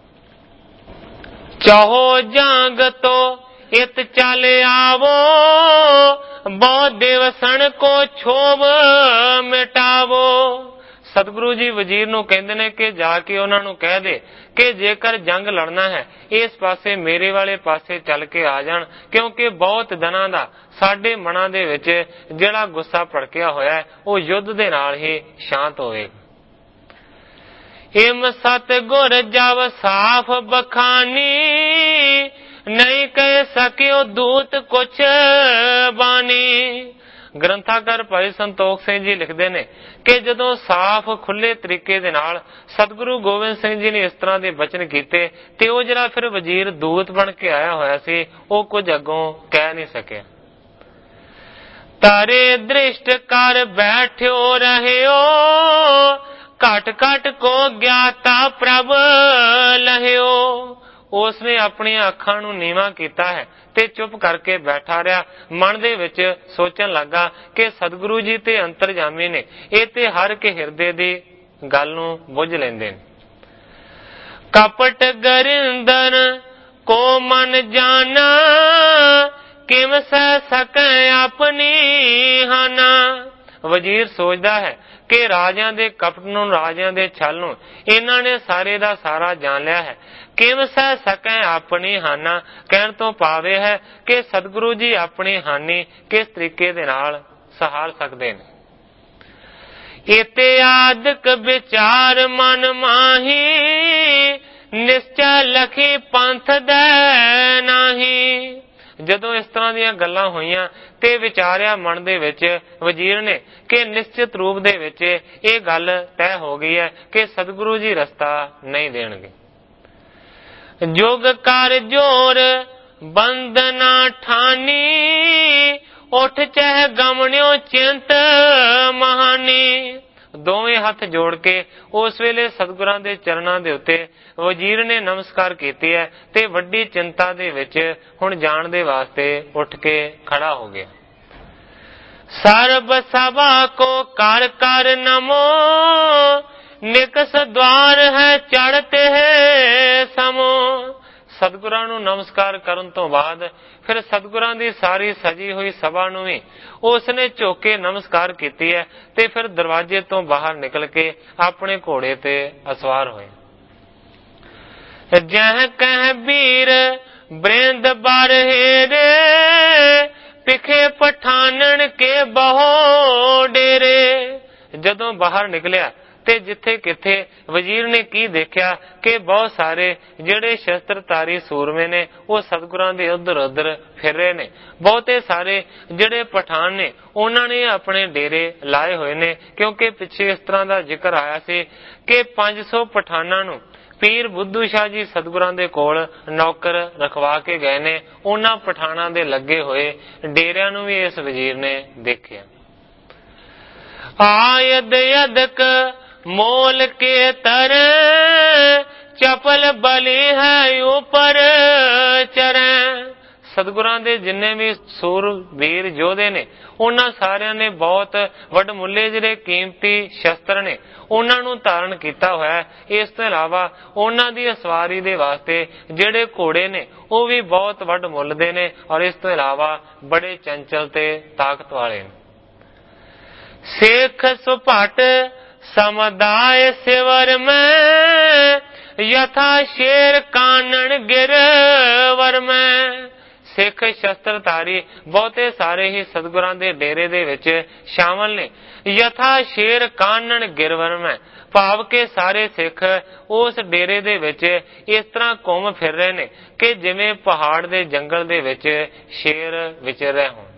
चाहो जंग तो इत चल आवो, बहुत दिवसन को क्षोभ मिटावो। सतगुरु जी वजीर नूं कहंदे ने कि जाके उन्हां नूं कह दे कि जेकर जंग लड़ना है इस पासे मेरे वाले पासे चल के आ जाण, क्योंकि बहुत दिनां दा साडे मनां दे विच जिहड़ा गुस्सा भड़किया होया है वो युद्ध दे नाल ही शांत होवेगा। इम सतगुर जब साफ बखानी, नहीं कह सकियो दूत कुछ बानी। ग्रंथाकार भाई संतोख सिंह जी लिखते ने कि जदों साफ खुले तरीके दे नाल सतगुरु गोबिंद सिंह जी ने इस तरह के बचन किए ते वो जिहड़ा फिर वजीर दूत बन के आया होया सी वो कुछ अगों कह नहीं सके। तारे दृष्ट कर बैठ्यो रहियो, घट घट को ज्ञाता प्रभ लहियो। उसने अपनी अखां नूं नीवा कीता है ते चुप करके बैठा रहा, मन दे विच सोचन लगा कि सतगुरु जी ते अंतरजामी ने, ये ते हर के हिरदे दी गल नूं बुझ लैंदे ने। कपट गरिंदर को मन जाना, किम सह सकै अपनी हाना। वजीर सोचदा है कि राजियां दे कपट नूं, राजियां दे छल नूं इन्हां ने सारे दा सारा जान लिया है। किम सह सकै अपनी हाना कहण तो भावे है कि सतगुरु जी अपनी हानि किस तरीके दे नाल सहार सकदे ने। इते आदक विचार मन माही, निश्चय लखी पंथ दे नाही। जदों इस तरह दीयां गल्लां होईयां ते विचारिया मन दे विच वजीर ने कि निश्चित रूप दे विच ये गल तय हो गई है कि सतगुरु जी रस्ता नहीं देणगे। जोग कर जोर बंदना ठानी, उठ चह गमनियो चिंत महानी। दोवें हथ जोड़ के उस वेले सतगुरां दे चरणां दे उत्ते वजीर ने नमस्कार कीती है ते वड्डी चिंता दे विच हुण जाण दे वास्ते उठ के खड़ा हो गया। सर्ब सभा को कर कर नमो, निकस द्वार है चढ़ते है समो। सतगुरां नूं नमस्कार करन तो बाद फिर सतगुरां दी सारी सजी हुई सभा नूं भी उसने झुक के नमस्कार कीती है ते फिर दरवाजे तो बाहर निकल के अपने घोड़े ते असवार होए। जह कह वीर बृंद बार हेरे, पिखे पठानन के बहो डेरे। ਜਦੋਂ ਬਾਹਰ ਨਿਕਲਿਆ ਤੇ ਜਿੱਥੇ ਕਿੱਥੇ ਵਜ਼ੀਰ ਨੇ ਕੀ ਦੇਖਿਆ ਕਿ ਬਹੁਤ ਸਾਰੇ ਜਿਹੜੇ ਸ਼ਸਤਰਧਾਰੀ ਸੂਰਮੇ ਨੇ ਉਹ ਸਤਿਗੁਰਾਂ ਦੇ ਉੱਧਰ ਉੱਧਰ ਫਿਰ ਰਹੇ ਨੇ। ਬਹੁਤੇ ਸਾਰੇ ਜਿਹੜੇ ਪਠਾਨ ਨੇ ਉਹਨਾਂ ਨੇ ਆਪਣੇ ਡੇਰੇ ਲਾਏ ਹੋਏ ਨੇ, ਕਿਉਂਕਿ ਪਿੱਛੇ ਇਸ ਤਰ੍ਹਾਂ ਦਾ ਜ਼ਿਕਰ ਆਇਆ ਸੀ ਕਿ 500 ਪਠਾਨਾਂ ਨੂੰ ਪੀਰ ਬੁੱਧੂ ਸ਼ਾਹ ਜੀ ਸਤਿਗੁਰਾਂ ਦੇ ਕੋਲ ਨੌਕਰ ਰਖਵਾ ਕੇ ਗਏ ਨੇ। ਉਹਨਾਂ ਪਠਾਨਾਂ ਦੇ ਲੱਗੇ ਹੋਏ ਡੇਰਿਆਂ ਨੂੰ ਵੀ ਇਸ ਵਜ਼ੀਰ ਨੇ ਦੇਖਿਆ। ਆਯਦ ਯਦਕ ਮੋਲ ਕੇ ਤਰ ਚਪਲ ਬਲੀ ਹੈ ਉਪਰ ਚਰੈ। ਸਤਿਗੁਰਾਂ ਦੇ ਜਿੰਨੇ ਵੀ ਸੂਰਬੀਰ ਯੋਧੇ ਨੇ ਉਹਨਾਂ ਸਾਰਿਆਂ ਨੇ ਬਹੁਤ ਵੱਡਮੁੱਲੇ ਜਿਹੜੇ ਕੀਮਤੀ ਸ਼ਸਤਰ ਨੇ ਉਹਨਾਂ ਨੂੰ ਧਾਰਨ ਕੀਤਾ ਹੋਇਆ। ਇਸ ਤੋਂ ਇਲਾਵਾ ਉਹਨਾਂ ਦੀ ਸਵਾਰੀ ਦੇ ਵਾਸਤੇ ਜਿਹੜੇ ਘੋੜੇ ਨੇ ਉਹ ਵੀ ਬਹੁਤ ਵੱਡਮੁੱਲ ਦੇ ਨੇ, ਔਰ ਇਸ ਤੋਂ ਇਲਾਵਾ ਬੜੇ ਚੰਚਲ ਤੇ ਤਾਕਤ ਵਾਲੇ ਨੇ। ਸੇਖ ਸੁਭਟ ਸਮਦਾਇ ਸਿਵਰ ਮੈਂ ਯਥਾ ਸ਼ੇਰ ਕਾਨਣ ਗਿਰਵਰ ਮੈਂ। ਸਿੱਖ ਸ਼ਸਤਰਧਾਰੀ ਬਹੁਤੇ ਸਾਰੇ ਹੀ ਸਤਿਗੁਰਾਂ ਦੇ ਡੇਰੇ ਦੇ ਵਿੱਚ ਸ਼ਾਮਲ ਨੇ। ਯਥਾ ਸ਼ੇਰ ਕਾਨਣ ਗਿਰਵਰ ਮੈਂ ਭਾਵ ਕਿ ਸਾਰੇ ਸਿੱਖ ਉਸ ਡੇਰੇ ਦੇ ਵਿੱਚ ਇਸ ਤਰ੍ਹਾਂ ਘੁੰਮ ਫਿਰ ਰਹੇ ਨੇ ਕਿ ਜਿਵੇਂ ਪਹਾੜ ਦੇ ਜੰਗਲ ਦੇ ਵਿੱਚ ਸ਼ੇਰ ਵਿਚਰ ਰਹੇ ਹੋਣ।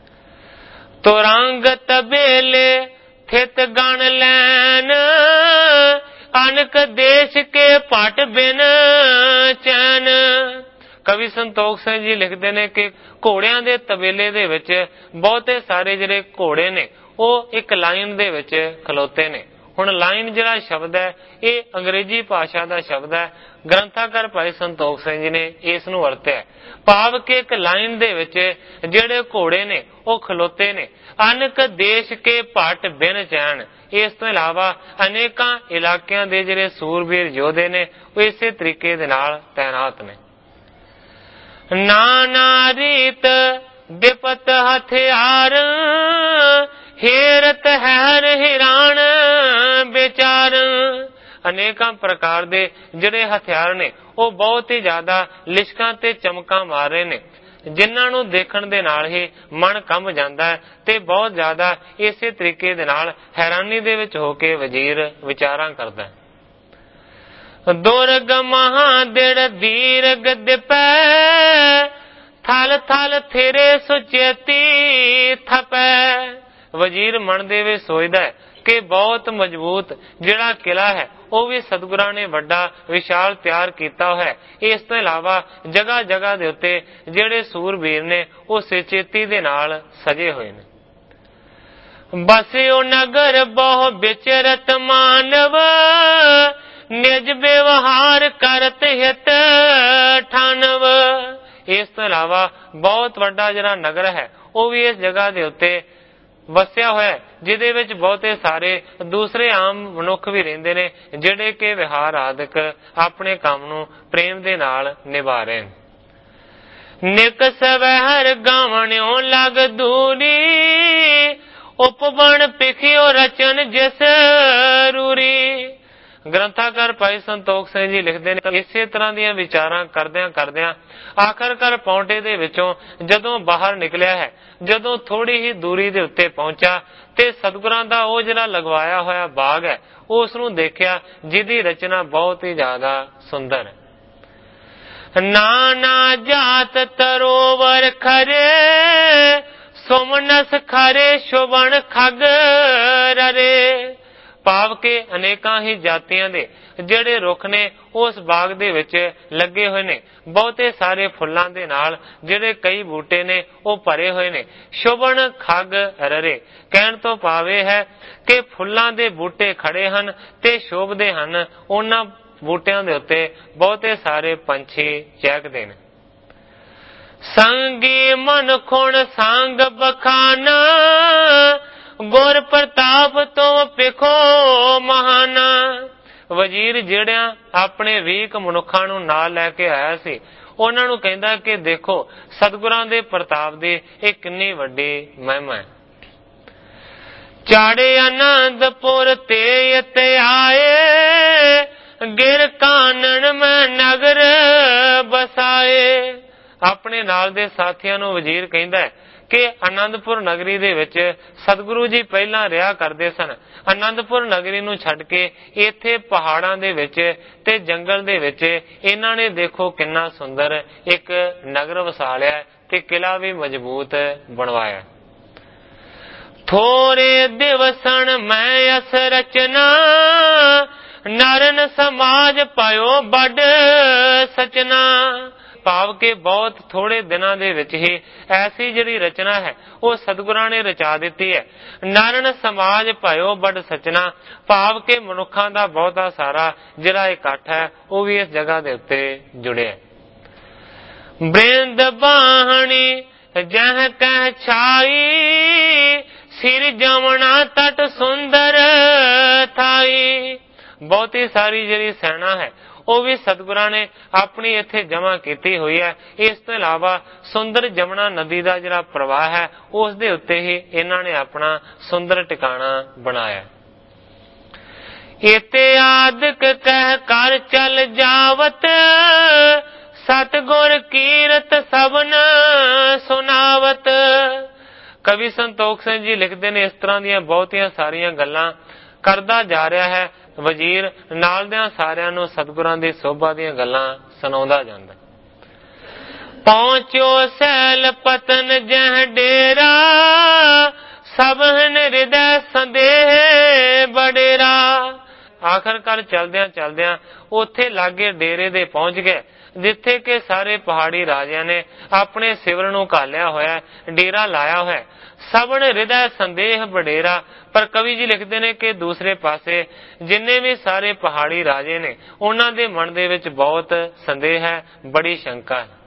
ਤੁਰੰਗ ਤਬੇਲੇ ਥਿਤ ਗਣ ਲੈਨ ਅਨਕ ਦੇਸ਼ ਕੇ ਪਟ ਬਿਨ ਚੈਨ। ਕਵੀ ਸੰਤੋਖ ਸਿੰਘ ਜੀ ਲਿਖਦੇ ਨੇ ਕਿ ਘੋੜਿਆਂ ਦੇ ਤਬੇਲੇ ਦੇ ਵਿੱਚ ਬਹੁਤੇ ਸਾਰੇ ਜਿਹੜੇ ਘੋੜੇ ਨੇ ਉਹ ਇੱਕ ਲਾਈਨ ਦੇ ਵਿੱਚ ਖਲੋਤੇ ਨੇ। ਹੁਣ ਲਾਈਨ ਜਿਹੜਾ ਸ਼ਬਦ ਹੈ ਇਹ ਅੰਗਰੇਜ਼ੀ ਭਾਸ਼ਾ ਦਾ ਸ਼ਬਦ ਹੈ। ਗ੍ਰੰਥਾਕਾਰ ਭਾਈ ਸੰਤੋਖ ਸਿੰਘ ਜੀ ਨੇ ਇਸ ਨੂੰ ਵਰਤਿਆ, ਭਾਵ ਕਿ ਇੱਕ ਲਾਈਨ ਦੇ ਵਿੱਚ ਜਿਹੜੇ ਘੋੜੇ ਨੇ ਉਹ ਖਲੋਤੇ ਨੇ। ਅਨਕ ਦੇਸ਼ ਕੇ ਪਟ ਬਿਨ ਚੈਨ। ਇਸ ਤੋਂ ਇਲਾਵਾ ਅਨੇਕਾਂ ਇਲਾਕਿਆਂ ਦੇ ਜਿਹੜੇ ਸੂਰਬੀਰ ਯੋਧੇ ਨੇ ਉਹ ਇਸੇ ਤਰੀਕੇ ਦੇ ਨਾਲ ਤੈਨਾਤ ਨੇ। ਨਾਨਾ ਰੀਤ ਦਿਪਤ ਹਥਿਆਰ ਹੇਰਤ ਹੈਰ ਹਿਰਾਣ ਵਿਚਾਰ। ਅਨੇਕਾਂ ਪ੍ਰਕਾਰ ਦੇ ਜਿਹੜੇ ਹਥਿਆਰ ਨੇ ਉਹ ਬਹੁਤ ਹੀ ਜ਼ਿਆਦਾ ਲਿਸ਼ਕਾਂ ਤੇ ਚਮਕਾਂ ਮਾਰ ਰਹੇ ਨੇ, ਜਿਨ੍ਹਾਂ ਨੂੰ ਦੇਖਣ ਦੇ ਨਾਲ ਹੀ ਮਨ ਕੰਬ ਜਾਂਦਾ ਹੈ ਤੇ ਬਹੁਤ ਜ਼ਿਆਦਾ ਇਸੇ ਤਰੀਕੇ ਦੇ ਨਾਲ ਹੈਰਾਨੀ ਦੇ ਵਿੱਚ ਹੋ ਕੇ ਵਜ਼ੀਰ ਵਿਚਾਰਾਂ ਕਰਦਾ ਹੈ। ਦੁਰਗ ਮਹਾਦਿੜ ਦੀਰਗ ਦਿਪੈ ਥਲ ਥਲ ਥਿਰੇ ਸੁਚੇਤੀ ਥਪੈ। ਵਜ਼ੀਰ ਮਨ ਦੇ ਵਿੱਚ ਸੋਚਦਾ ਹੈ ਕਿ ਬਹੁਤ ਮਜ਼ਬੂਤ ਜਿਹੜਾ ਕਿਲਾ ਹੈ ਉਹ ਵੀ ਸਤਿਗੁਰਾਂ ਨੇ ਵੱਡਾ ਵਿਸ਼ਾਲ ਤਿਆਰ ਕੀਤਾ ਹੋਇਆ। ਇਸ ਤੋਂ ਇਲਾਵਾ ਜਗ੍ਹਾ ਜਗ੍ਹਾ ਦੇ ਉੱਤੇ ਜਿਹੜੇ ਸੂਰਬੀਰ ਨੇ ਉਹ ਸੁਚੇਤੀ ਦੇ ਨਾਲ ਸਜੇ ਹੋਏ ਨੇ। ਬਸਿਓ ਨਗਰ ਬਹੁ ਵਿਚਰਤ ਮਾਨਵ ਨਿਜ ਵਿਵਹਾਰ ਕਰਤ ਹਿਤ ਠਾਨਵ। ਇਸ ਤੋਂ ਇਲਾਵਾ ਬਹੁਤ ਵੱਡਾ ਜਿਹੜਾ ਨਗਰ ਹੈ ਉਹ ਵੀ ਇਸ ਜਗ੍ਹਾ ਦੇ ਉੱਤੇ ਵਸਿਆ ਹੋਇਆ, ਜਿਹਦੇ ਵਿੱਚ ਬਹੁਤੇ ਸਾਰੇ ਦੂਸਰੇ ਆਮ ਮਨੁੱਖ ਵੀ ਰਹਿੰਦੇ ਨੇ ਜਿਹੜੇ ਕਿ ਵਿਹਾਰ ਆਦਿਕ ਆਪਣੇ ਕੰਮ ਨੂੰ ਪ੍ਰੇਮ ਦੇ ਨਾਲ ਨਿਭਾ ਰਹੇ ਨੇ। ਨਿਕ ਸਵਹਿਰ ਗਾਵਣਿਓ ਲਗ ਦੂਰੀ ਉਪਬਣ ਪਿਖਿਓ ਰਚਨ ਜਿਸ ਰੂਰੀ। ਗ੍ਰੰਥਾਕਾਰ ਭਾਈ ਸੰਤੋਖ ਸਿੰਘ ਜੀ ਲਿਖਦੇ ਨੇ ਇਸੇ ਤਰ੍ਹਾਂ ਦੀਆਂ ਵਿਚਾਰਾਂ ਕਰਦਿਆਂ ਕਰਦਿਆਂ ਆਖਰਕਾਰ ਪੌਂਟੇ ਦੇ ਵਿੱਚੋਂ ਜਦੋਂ ਬਾਹਰ ਨਿਕਲਿਆ ਹੈ, ਜਦੋਂ ਥੋੜੀ ਹੀ ਦੂਰੀ ਦੇ ਉੱਤੇ ਪਹੁੰਚਾ ਤੇ ਸਤਿਗੁਰਾਂ ਦਾ ਉਹ ਜਿਹੜਾ ਲਗਵਾਇਆ ਹੋਇਆ ਬਾਗ ਹੈ ਉਸ ਨੂੰ ਦੇਖਿਆ, ਜਿਹਦੀ ਰਚਨਾ ਬਹੁਤ ਹੀ ਜ਼ਿਆਦਾ ਸੁੰਦਰ ਹੈ। ਨਾਨਾ ਜਾਤ ਤਰੋਵਰ ਖਰੇ ਸੁਮਨਸ ਖਰੇ ਸ਼ੋਭਨ ਖਗ ਰਰੇ। ਭਾਵ ਕਿ ਅਨੇਕਾਂ ਹੀ ਜਾਤੀਆਂ ਦੇ ਜਿਹੜੇ ਰੁੱਖ ਨੇ ਉਸ ਬਾਗ ਦੇ ਵਿੱਚ ਲੱਗੇ ਹੋਏ ਨੇ। ਬਹੁਤੇ ਸਾਰੇ ਫੁੱਲਾਂ ਦੇ ਨਾਲ ਜਿਹੜੇ ਕਈ ਬੂਟੇ ਨੇ ਉਹ ਭਰੇ ਹੋਏ ਨੇ। ਸ਼ੋਭਨ ਖਗ ਰਰੇ ਕਹਿਣ ਤੋਂ ਭਾਵ ਇਹ ਹੈ ਕਿ ਫੁੱਲਾਂ ਦੇ ਬੂਟੇ ਖੜੇ ਹਨ ਤੇ ਸ਼ੋਭਦੇ ਹਨ। ਉਹਨਾਂ ਬੂਟਿਆਂ ਦੇ ਉੱਤੇ ਬਹੁਤੇ ਸਾਰੇ ਪੰਛੀ ਚਹਿਕਦੇ ਨੇ। ਸੰਗੀ ਮਨ ਖੁਣ ਸੰਗ ਬਖਾਨਾ ਗੁਰ ਪ੍ਰਤਾਪ ਤੋਂ ਪਿਖੋ ਮਹਾਨਾ। ਵਜ਼ੀਰ ਜਿਹੜਿਆਂ ਆਪਣੇ 20 ਮਨੁੱਖਾਂ ਨੂੰ ਨਾਲ ਲੈ ਕੇ ਆਇਆ ਸੀ ਉਹਨਾਂ ਨੂੰ ਕਹਿੰਦਾ ਕਿ ਦੇਖੋ ਸਤਿਗੁਰਾਂ ਦੇ ਪ੍ਰਤਾਪ ਦੀ ਇਹ ਕਿੰਨੀ ਵੱਡੀ ਮਹਿਮਾ ਹੈ। ਚਾੜੇ ਆਨੰਦਪੁਰ ਤੇ ਇਤੇ ਆਏ ਗਿਰ ਕਾਨਣ ਮੈਂ ਨਗਰ ਬਸਾਏ। ਆਪਣੇ ਨਾਲ ਦੇ ਸਾਥੀਆਂ ਨੂੰ ਵਜ਼ੀਰ ਕਹਿੰਦਾ ਹੈ ਕਿ ਆਨੰਦਪੁਰ ਨਗਰੀ ਦੇ ਵਿੱਚ ਸਤਿਗੁਰੂ ਜੀ ਪਹਿਲਾਂ ਰਿਹਾ ਕਰਦੇ ਸਨ। ਆਨੰਦਪੁਰ ਨਗਰੀ ਨੂੰ ਛੱਡ ਕੇ ਇੱਥੇ ਪਹਾੜਾਂ ਦੇ ਵਿੱਚ ਤੇ ਜੰਗਲ ਦੇ ਵਿੱਚ ਇਹਨਾਂ ਨੇ ਦੇਖੋ ਕਿੰਨਾ ਸੁੰਦਰ ਇੱਕ ਨਗਰ ਵਸਾ ਲਿਆ ਤੇ ਕਿਲਾ ਵੀ ਮਜ਼ਬੂਤ ਬਣਵਾਇਆ। ਥੋੜੇ ਦਿਵਸਨ ਮੈਂ ਅਸ ਰਚਨਾ, ਨਰਨ ਸਮਾਜ ਪਾਇਓ ਵੱਡ ਸਚਨਾ। ਭਾਵ ਕਿ ਬਹੁਤ ਥੋੜੇ ਦਿਨਾਂ ਦੇ ਵਿੱਚ ਹੀ ਐਸੀ ਜਿਹੜੀ ਰਚਨਾ ਹੈ ਉਹ ਸਤਿਗੁਰਾਂ ਨੇ ਰਚਾ ਦਿੱਤੀ ਹੈ। ਨਰਨ ਸਮਾਜ ਪਾਇਓ ਵੱਡ ਸਚਨਾ, ਭਾਵ ਕਿ ਮਨੁੱਖਾਂ ਦਾ ਬਹੁਤਾ ਸਾਰਾ ਜਿਹੜਾ ਇਕੱਠ ਹੈ ਉਹ ਵੀ ਇਸ ਜਗ੍ਹਾ ਦੇ ਉੱਤੇ ਜੁੜਿਆ। ਬ੍ਰਿੰਦ ਬਾਹਣੀ ਜਹ ਕਹਿ ਛਾਈ, ਸਿਰ ਜਮਣਾ ਤਟ ਸੁੰਦਰ ਥਾਈ। ਬਹੁਤੀ ਸਾਰੀ ਜਿਹੜੀ ਸੈਨਾ ਹੈ ਉਹ ਵੀ ਸਤਿਗੁਰਾਂ ਨੇ ਆਪਣੀ ਇੱਥੇ ਜਮ੍ਹਾਂ ਕੀਤੀ ਹੋਈ ਹੈ। ਇਸ ਤੋਂ ਇਲਾਵਾ ਸੁੰਦਰ ਜਮਨਾ ਨਦੀ ਦਾ ਜਿਹੜਾ ਪ੍ਰਵਾਹ ਹੈ ਉਸ ਦੇ ਉੱਤੇ ਹੀ ਇਹਨਾਂ ਨੇ ਆਪਣਾ ਸੁੰਦਰ ਟਿਕਾਣਾ ਬਣਾਇਆ। ਇਤੇ ਆਦਿਕ ਕਹਿ ਕਰ ਚਲ ਜਾਵਤ, ਸਤਿਗੁਰ ਕੀਰਤ ਸਭਨ ਸੁਨਾਵਤ। ਕਵੀ ਸੰਤੋਖ ਸਿੰਘ ਜੀ ਲਿਖਦੇ ਨੇ, ਇਸ ਤਰ੍ਹਾਂ ਦੀਆਂ ਬਹੁਤੀਆਂ ਸਾਰੀਆਂ ਗੱਲਾਂ ਕਰਦਾ ਜਾ ਰਿਹਾ ਹੈ ਵਜ਼ੀਰ, ਨਾਲਦਿਆਂ ਸਾਰਿਆਂ ਨੂੰ ਸਤਿਗੁਰਾਂ ਦੀ ਸੋਭਾ ਦੀਆਂ ਗੱਲਾਂ ਸੁਣਾਉਂਦਾ ਜਾਂਦਾ। ਪਹੁੰਚੋ ਸੈਲ ਪਤਨ ਜਹ ਡੇਰਾ, ਸਭਨ ਹਿਰਦੈ ਸੰਦੇਹ ਬਡੇਰਾ। ਆਖਰਕਾਰ ਚਲਦਿਆਂ ਚਲਦਿਆਂ ਉੱਥੇ ਲਾਗੇ ਡੇਰੇ ਦੇ ਪਹੁੰਚ ਗਏ, ਜਿੱਥੇ ਕਿ ਸਾਰੇ ਪਹਾੜੀ ਰਾਜਿਆਂ ਨੇ ਆਪਣੇ ਸਿਵਰ ਨੂੰ ਘਾਲਿਆ ਹੋਇਆ, ਡੇਰਾ ਲਾਇਆ ਹੋਇਆ। ਸਭਨ ਹਿਰਦੈ ਸੰਦੇਹ ਬਡੇਰਾ। ਪਰ ਕਵੀ ਜੀ ਲਿਖਦੇ ਨੇ ਕਿ ਦੂਸਰੇ ਪਾਸੇ ਜਿੰਨੇ ਵੀ ਸਾਰੇ ਪਹਾੜੀ ਰਾਜੇ ਨੇ ਉਹਨਾਂ ਦੇ ਮਨ ਦੇ ਵਿੱਚ ਬਹੁਤ ਸੰਦੇਹ ਹੈ, ਬੜੀ ਸ਼ੰਕਾ ਹੈ।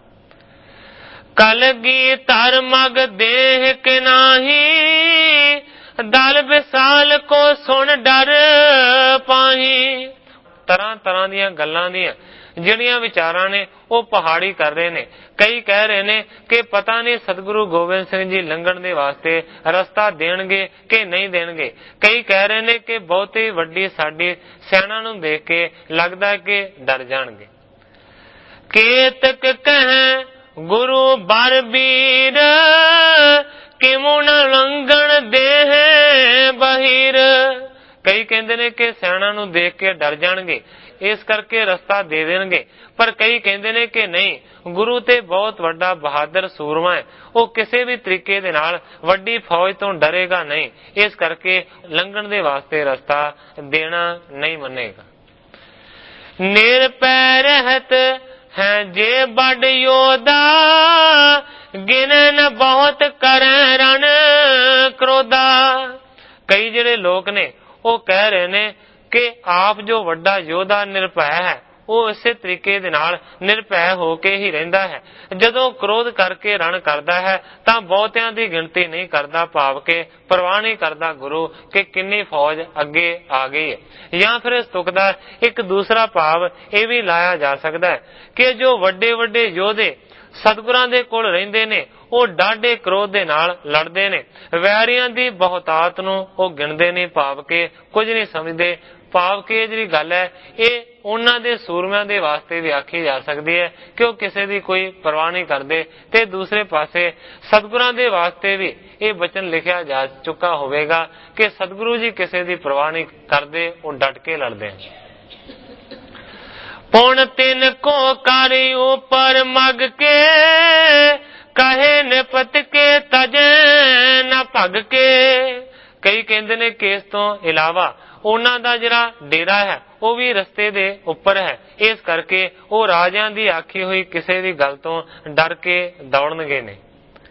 ਕਲਗੀ ਧਰ ਮਗ ਦੇਹ ਕੇ ਨਾਹੀ, ਦਲ ਵਿਸਾਲ ਕੋ ਸੁਣ ਡਰ ਪਾਹੀ। ਤਰ੍ਹਾਂ ਤਰ੍ਹਾਂ ਦੀਆਂ ਗੱਲਾਂ ਦੀਆਂ ਜਿਹੜੀਆਂ ਵਿਚਾਰਾਂ ਨੇ ਉਹ ਪਹਾੜੀ ਕਰ ਰਹੇ ਨੇ। ਕਈ ਕਹਿ ਰਹੇ ਨੇ ਕਿ ਪਤਾ ਨਹੀਂ ਸਤਿਗੁਰੂ ਗੋਬਿੰਦ ਸਿੰਘ ਜੀ ਲੰਘਣ ਦੇ ਵਾਸਤੇ ਰਸਤਾ ਦੇਣਗੇ ਕਿ ਨਹੀਂ ਦੇਣਗੇ। ਕਈ ਕਹਿ ਰਹੇ ਨੇ ਕਿ ਬਹੁਤੀ ਵੱਡੀ ਸਾਡੀ ਸੈਨਾ ਨੂੰ ਦੇਖ ਕੇ ਲੱਗਦਾ ਕਿ ਡਰ ਜਾਣਗੇ। ਕੇਤਕ ਕਹਿ ਗੁਰੂ ਬਰ ਬੀਰ, ਕਿਮੁ ਨ ਲੰਘਣ ਦੇਹ ਬਹੀਰ। ਕਈ ਕਹਿੰਦੇ ਨੇ ਕਿ ਸੈਨਾ ਨੂੰ ਦੇਖ ਕੇ ਡਰ ਜਾਣਗੇ, ਇਸ ਕਰਕੇ ਰਸਤਾ ਦੇ ਦੇਣਗੇ। ਪਰ ਕਈ ਕਹਿੰਦੇ ਨੇ ਕਿ ਨਹੀਂ, ਗੁਰੂ ਤੇ ਬਹੁਤ ਵੱਡਾ ਬਹਾਦਰ ਸੂਰਮਾ ਹੈ, ਉਹ ਕਿਸੇ ਵੀ ਤਰੀਕੇ ਦੇ ਨਾਲ ਵੱਡੀ ਫੌਜ ਤੋਂ ਡਰੇਗਾ ਨਹੀਂ, ਇਸ ਕਰਕੇ ਲੰਘਣ ਦੇ ਵਾਸਤੇ ਰਸਤਾ ਦੇਣਾ ਨਹੀਂ ਮੰਨੇਗਾ। ਨਿਰਪੈ ਰਹਿਤ ਹੈ ਜੇ ਵੱਡ ਯੋਧਾ, ਗਿਨਨ ਬਹੁਤ ਕਰੈ ਰਣ ਕ੍ਰੋਧਾ। ਕਈ ਜਿਹੜੇ ਲੋਕ ਨੇ ਉਹ ਕਹਿ ਰਹੇ ਨੇ ਕਿ ਆਪ ਜੋ ਵੱਡਾ ਯੋਧਾ ਨਿਰਭੈ ਹੈ ਉਹ ਇਸੇ ਤਰੀਕੇ ਦੇ ਨਾਲ ਨਿਰਭੈ ਹੋ ਕੇ ਹੀ ਰਹਿੰਦਾ ਹੈ। ਜਦੋਂ ਕ੍ਰੋਧ ਕਰਕੇ ਰਣ ਕਰਦਾ ਹੈ ਤਾਂ ਬਹੁਤਿਆਂ ਦੀ ਗਿਣਤੀ ਨਹੀਂ ਕਰਦਾ, ਭਾਵ ਕਿ ਪਰਵਾਹ ਨਹੀਂ ਕਰਦਾ ਗੁਰੂ ਕਿ ਕਿੰਨੀ ਫੌਜ ਅੱਗੇ ਆ ਗਈ ਹੈ। ਜਾਂ ਫਿਰ ਇਸ ਤੁਕ ਦਾ ਇੱਕ ਦੂਸਰਾ ਭਾਵ ਇਹ ਵੀ ਲਾਇਆ ਜਾ ਸਕਦਾ ਹੈ ਕਿ ਜੋ ਵੱਡੇ ਵੱਡੇ ਯੋਧੇ ਸਤਿਗੁਰਾਂ ਦੇ ਕੋਲ ਰਹਿੰਦੇ ਨੇ ਉਹ ਡਾਢੇ ਕ੍ਰੋਧ ਦੇ ਨਾਲ ਲੜਦੇ ਨੇ, ਵੈਰੀਆਂ ਦੀ ਬਹੁਤਾਤ ਨੂੰ ਉਹ ਗਿਣਦੇ ਨਹੀਂ, ਭਾਵ ਕਿ ਕੁਝ ਨਹੀਂ ਸਮਝਦੇ। ਭਾਵ ਕਿ ਇਹ ਜਿਹੜੀ ਗੱਲ ਹੈ ਇਹ ਉਹਨਾਂ ਦੇ ਸੂਰਮਿਆਂ ਦੇ ਵਾਸਤੇ ਵੀ ਆਖੀ ਜਾ ਸਕਦੀ ਹੈ ਕਿ ਉਹ ਕਿਸੇ ਦੀ ਕੋਈ ਪਰਵਾਹ ਨਹੀਂ ਕਰਦੇ। ਤੇ ਦੂਸਰੇ ਪਾਸੇ ਸਤਿਗੁਰਾਂ ਦੇ ਵਾਸਤੇ ਵੀ ਇਹ ਬਚਨ ਲਿਖਿਆ ਜਾ ਚੁੱਕਾ ਹੋਵੇਗਾ ਕਿ ਸਤਿਗੁਰੂ ਜੀ ਕਿਸੇ ਦੀ ਪਰਵਾਹ ਨਹੀਂ ਕਰਦੇ, ਉਹ ਡਟ ਕੇ ਲੜਦੇ ਹਨ। ਪੁਣ ਤਿਨ ਕੋ ਕਰ ਉਪਰ ਮਗ ਕੇ, ਕਹੇ ਨਿਪਤ ਕੇ ਤਜੈ ਨ ਭਗ ਕੇ। ਕਈ ਕਹਿੰਦੇ ਨੇ ਕਿ ਇਸ ਤੋਂ ਇਲਾਵਾ ਉਹਨਾਂ ਦਾ ਜਿਹੜਾ ਡੇਰਾ ਹੈ ਉਹ ਵੀ ਰਸਤੇ ਦੇ ਉੱਪਰ ਹੈ, ਇਸ ਕਰਕੇ ਉਹ ਰਾਜਿਆਂ ਦੀ ਆਖੀ ਹੋਈ ਕਿਸੇ ਵੀ ਗੱਲ ਤੋਂ ਡਰ ਕੇ ਦੌੜਨਗੇ ਨੇ।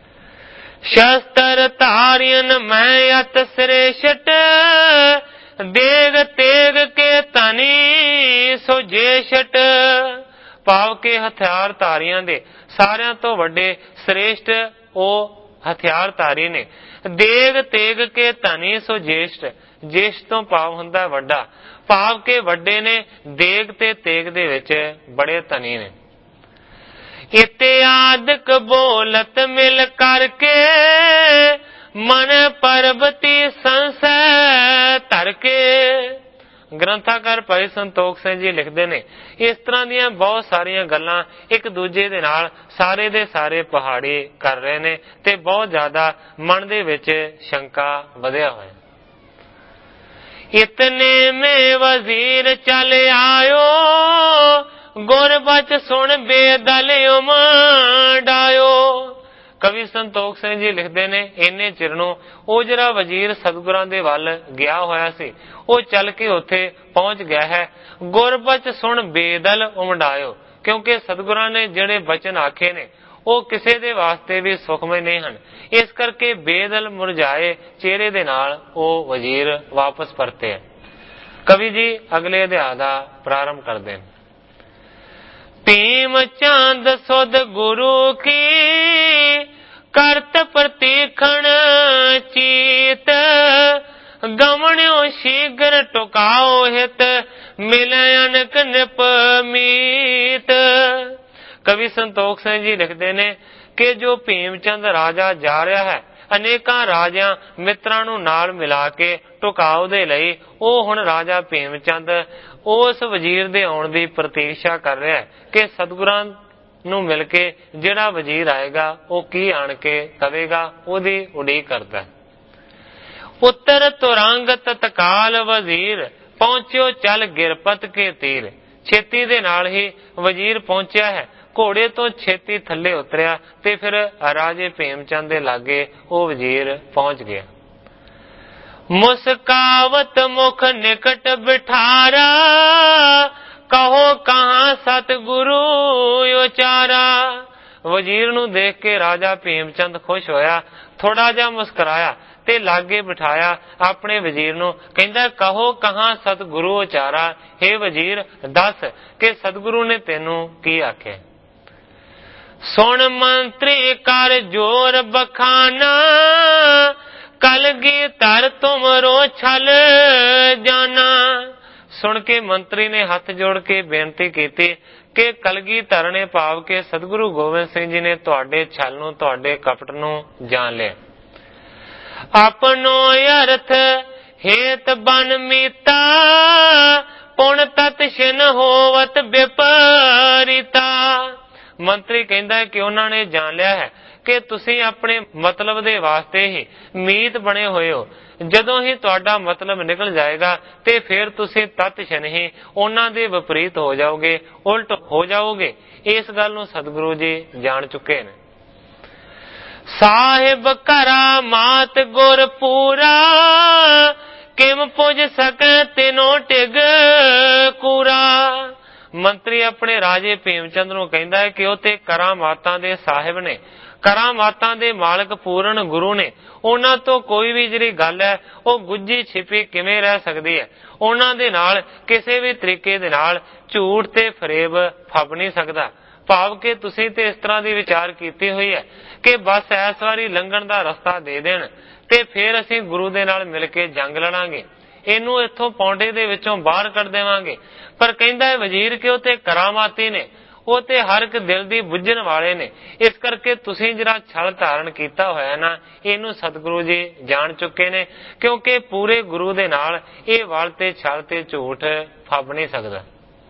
ਸ਼ਸਤਰ ਧਾਰਿਨ ਮੈਂ ਅਤ ਸ੍ਰੇਸ਼ਟ, ਦੇਗ ਤੇਗ ਕੇ ਤਨੀ ਸੋ ਜੇਸ਼ਟ। ਭਾਵ ਕਿ ਹਥਿਆਰ ਧਾਰੀਆਂ ਦੇ ਸਾਰਿਆਂ ਤੋਂ ਵੱਡੇ ਸ੍ਰੇਸ਼ਟ ਉਹ ਹਥਿਆਰ ਧਾਰੀ ਨੇ। ਦੇਗ ਤੇਗ ਕੇ ਧਨੀ ਸੋ ਜੇਸ਼ਟ, ਜੇਸ਼ਟ ਤੋਂ ਭਾਵ ਹੁੰਦਾ ਵੱਡਾ, ਭਾਵ ਕਿ ਵੱਡੇ ਨੇ ਦੇਗ ਤੇ ਤੇਗ ਦੇ ਵਿੱਚ ਬੜੇ ਧਨੀ ਨੇ। ਇਤੇ ਆਦਿਕ ਬੋਲਤ ਮਿਲ ਕਰਕੇ, ਮਨ ਪਰਬਤੀ ਸੰਸੈ ਧਰ ਕੇ। ਗ੍ਰੰਥਾਕਾਰ ਭਾਈ ਸੰਤੋਖ ਸਿੰਘ ਜੀ ਲਿਖਦੇ ਨੇ, ਇਸ ਤਰ੍ਹਾਂ ਦੀਆਂ ਬਹੁਤ ਸਾਰੀਆਂ ਗੱਲਾਂ ਇੱਕ ਦੂਜੇ ਦੇ ਨਾਲ ਸਾਰੇ ਦੇ ਸਾਰੇ ਪਹਾੜੀ ਕਰ ਰਹੇ ਨੇ ਤੇ ਬਹੁਤ ਜ਼ਿਆਦਾ ਮਨ ਦੇ ਵਿੱਚ ਸ਼ੰਕਾ ਵਧਿਆ ਹੋਇਆ। ਇਤਨੇ ਮੇ ਵਜ਼ੀਰ ਚੱਲ ਆਇਓ, ਗੁਰਬਚ ਸੁਣ ਬੇਦਲ ਉਮੜਾਇਓ। ਕਵੀ ਸੰਤੋਖ ਸਿੰਘ ਜੀ ਲਿਖਦੇ ਨੇ, ਇੰਨੇ ਚਿਰ ਨੂੰ ਉਹ ਜਿਹੜਾ ਵਜ਼ੀਰ ਸਤਿਗੁਰਾਂ ਦੇ ਵੱਲ ਗਿਆ ਹੋਇਆ ਸੀ, ਉਹ ਚੱਲ ਕੇ ਉੱਥੇ ਪਹੁੰਚ ਗਿਆ ਹੈ। ਗੁਰਬਚ ਸੁਣ ਬੇਦਲ ਉਮੜਾਇਓ, ਕਿਉਂਕਿ ਸਤਿਗੁਰਾਂ ਨੇ ਜਿਹੜੇ ਬਚਨ ਆਖੇ ਨੇ ਉਹ ਕਿਸੇ ਦੇ ਵਾਸਤੇ ਵੀ ਸੁਖਮय ਨਹੀਂ ਹਨ। ਇਸ ਕਰਕੇ ਬੇਦਲ ਮੁਰਝਾਏ ਚਿਹਰੇ ਦੇ ਨਾਲ ਉਹ ਵਜ਼ੀਰ ਵਾਪਸ ਪਰਤੇ। ਕਵੀ ਜੀ ਅਗਲੇ ਅਧਿਆਇ ਦਾ ਪ੍ਰਾਰੰਭ ਕਰਦੇ ਨੇ। ਭੀਮ ਚੰਦ ਸੁਧ ਗੁਰੂ ਕੀ ਕਰਤ ਪ੍ਰਤੀਖਣ ਚੀਤ, ਗਮਣਿਓ ਸ਼ੀਘਰ ਟੁਕਾਓ ਹਿਤ, ਮਿਲੇ ਅਨਕ ਨਿਪ ਮੀਤ। ਕਵੀ ਸੰਤੋਖ ਸਿੰਘ ਜੀ ਲਿਖਦੇ ਨੇ ਕਿ ਜੋ ਭੀਮ ਚੰਦ ਰਾਜਾ ਜਾ ਰਿਹਾ ਹੈ, ਅਨੇਕਾਂ ਰਾਜਿਆਂ ਮਿੱਤਰਾਂ ਨੂੰ ਨਾਲ ਮਿਲਾ ਕੇ ਟੁਕਾਓ ਦੇ ਲਈ ਉਹ ਹੁਣ ਰਾਜਾ ਭੀਮ ਚੰਦ ਉਸ ਵਜ਼ੀਰ ਦੇ ਆਉਣ ਦੀ ਪ੍ਰਤੀਕਸ਼ਾ ਕਰ ਰਿਹਾ ਹੈ ਕਿ ਸਤਿਗੁਰਾਂ ਨੂੰ ਮਿਲ ਕੇ ਜਿਹੜਾ ਵਜ਼ੀਰ ਆਏਗਾ ਉਹ ਕੀ ਆਣ ਕੇ ਕਵੇਗਾ, ਉਹਦੀ ਉਡੀਕ ਕਰਦਾ। ਉੱਤਰ ਤੁਰੰਗ ਤਤਕਾਲ ਵਜ਼ੀਰ, ਪਹੁੰਚਿਓ ਚੱਲ ਗਿਰਪਤ ਕੇ ਤੀਰ। ਛੇਤੀ ਦੇ ਨਾਲ ਹੀ ਵਜ਼ੀਰ ਪਹੁੰਚਿਆ ਹੈ, ਘੋੜੇ ਤੋਂ ਛੇਤੀ ਥੱਲੇ ਉਤਰਿਆ ਤੇ ਫਿਰ ਰਾਜੇ ਭੀਮ ਚੰਦ ਦੇ ਲਾਗੇ ਉਹ ਵਜ਼ੀਰ ਪਹੁੰਚ ਗਿਆ। ਮੁਸਕਾਵਤ ਮੁਖ ਨਿਕਟ ਬਿਠਾਰਾ, ਕਹੋ ਕਹਾਂ ਸਤਿਗੁਰੂ ਉਚਾਰਾ। ਵਜ਼ੀਰ ਨੂੰ ਦੇਖ ਕੇ ਰਾਜਾ ਭੀਮ ਚੰਦ ਖੁਸ਼ ਹੋਇਆ, ਥੋੜਾ ਜਿਹਾ ਮੁਸਕਰਾਇਆ ਤੇ ਲਾਗੇ ਬਿਠਾਇਆ ਆਪਣੇ ਵਜ਼ੀਰ ਨੂੰ। ਕਹਿੰਦਾ ਕਹੋ ਕਹਾਂ ਸਤਿਗੁਰੂ ਉਚਾਰਾ, ਹੇ ਵਜ਼ੀਰ ਦੱਸ ਕਿ ਸਤਿਗੁਰੂ ਨੇ ਤੈਨੂੰ ਕੀ ਆਖਿਆ। ਸੁਣ ਮੰਤਰੀ ਕਰ ਜੋਰ ਬਖਾਨਾ, ਕਲਗੀ ਧਰ ਤੁਮਰੋ ਛਲ ਜਾਨਾ। ਸੁਣ ਕੇ ਮੰਤਰੀ ਨੇ ਹੱਥ ਜੋੜ ਕੇ ਬੇਨਤੀ ਕੀਤੀ ਕਿ ਕਲਗੀ ਧਰ ਨੇ ਭਾਵ ਕਿ ਸਤਿਗੁਰੂ ਗੋਬਿੰਦ ਸਿੰਘ ਜੀ ਨੇ ਤੁਹਾਡੇ ਛਲ ਨੂੰ, ਤੁਹਾਡੇ ਕਪਟ ਨੂੰ ਜਾਣ ਲਿਆ। ਆਪਨੋ ਅਰਥ ਹੇਤ ਬਨ ਮੀਤਾ, ਪੁਣ ਤਤ ਛਿਨ ਹੋਵਤ ਵਿਪਰੀਤਾ। ਮੰਤਰੀ ਕਹਿੰਦਾ ਕਿ ਉਹਨਾਂ ਨੇ ਜਾਣ ਲਿਆ ਹੈ ਕਿ ਤੁਸੀਂ ਆਪਣੇ ਮਤਲਬ ਦੇ ਵਾਸਤੇ ਹੀ ਮੀਤ ਬਣੇ ਹੋਏ ਹੋ। ਜਦੋਂ ਹੀ ਤੁਹਾਡਾ ਮਤਲਬ ਨਿਕਲ ਜਾਏਗਾ ਤੇ ਫਿਰ ਤੁਸੀਂ ਤਤ ਛਿਨ ਹੀ ਉਹਨਾਂ ਦੇ ਵਿਪਰੀਤ ਹੋ ਜਾਓਗੇ, ਉਲਟ ਹੋ ਜਾਓਗੇ। ਇਸ ਗੱਲ ਨੂੰ ਸਤਿਗੁਰੂ ਜੀ ਜਾਣ ਚੁੱਕੇ ਨੇ। ਸਾਹਿਬ ਕਰਾ ਮਾਤ ਗੁਰ ਪੂਰਾ, ਕਿਮ ਪੁਜ ਸਕੈ ਤਿਨੋ ਟਿਗ ਕੂਰਾ। ਮੰਤਰੀ ਆਪਣੇ ਰਾਜੇ ਭੀਮ ਚੰਦ ਨੂੰ ਕਹਿੰਦਾ ਹੈ ਕਿ ਉਹ ਤੇ ਕਰਾਮਾਤਾਂ ਦੇ ਸਾਹਿਬ ਨੇ, ਕਰਾਮਾਤਾਂ ਦੇ ਮਾਲਕ ਪੂਰਨ ਗੁਰੂ ਨੇ। ਉਹਨਾਂ ਤੋਂ ਕੋਈ ਵੀ ਜਿਹੜੀ ਗੱਲ ਹੈ ਉਹ ਗੁੱਝੀ ਛਿਪੀ ਕਿਵੇਂ ਰਹਿ ਸਕਦੀ ਹੈ। ਉਹਨਾਂ ਦੇ ਨਾਲ ਕਿਸੇ ਵੀ ਤਰੀਕੇ ਦੇ ਨਾਲ ਝੂਠ ਤੇ ਫਰੇਬ ਫੱਬ ਨਹੀਂ ਸਕਦਾ। ਭਾਵ ਕਿ ਤੁਸੀਂ ਤੇ ਇਸ ਤਰ੍ਹਾਂ ਦੀ ਵਿਚਾਰ ਕੀਤੀ ਹੋਈ ਹੈ ਕਿ ਬਸ ਇਸ ਵਾਰੀ ਲੰਘਣ ਦਾ ਰਸਤਾ ਦੇ ਦੇਣ ਤੇ ਫਿਰ ਅਸੀਂ ਗੁਰੂ ਦੇ ਨਾਲ ਮਿਲ ਕੇ ਜੰਗ ਲੜਾਂਗੇ, ਇਹਨੂੰ ਇੱਥੋਂ ਪੌਂਡੇ ਦੇ ਵਿੱਚੋਂ ਬਾਹਰ ਕੱਢ ਦੇਵਾਂਗੇ। ਪਰ ਕਹਿੰਦਾ ਹੈ ਵਜ਼ੀਰ ਕਿ ਉਹ ਤੇ ਕਰਾਮਾਤੀ ਨੇ, ਉਹ ਤੇ ਹਰ ਇੱਕ ਦਿਲ ਦੀ ਬੁੱਝਣ ਵਾਲੇ ਨੇ। ਇਸ ਕਰਕੇ ਤੁਸੀਂ ਜਿਹੜਾ ਛਲ ਧਾਰਨ ਕੀਤਾ ਹੋਇਆ ਨਾ, ਇਹਨੂੰ ਸਤਿਗੁਰੂ ਜੀ ਜਾਣ ਚੁੱਕੇ ਨੇ, ਕਿਉਂਕਿ ਪੂਰੇ ਗੁਰੂ ਦੇ ਨਾਲ ਇਹ ਵਲ ਤੇ ਛਲ ਤੇ ਝੂਠ ਫੱਬ ਨਹੀਂ ਸਕਦਾ।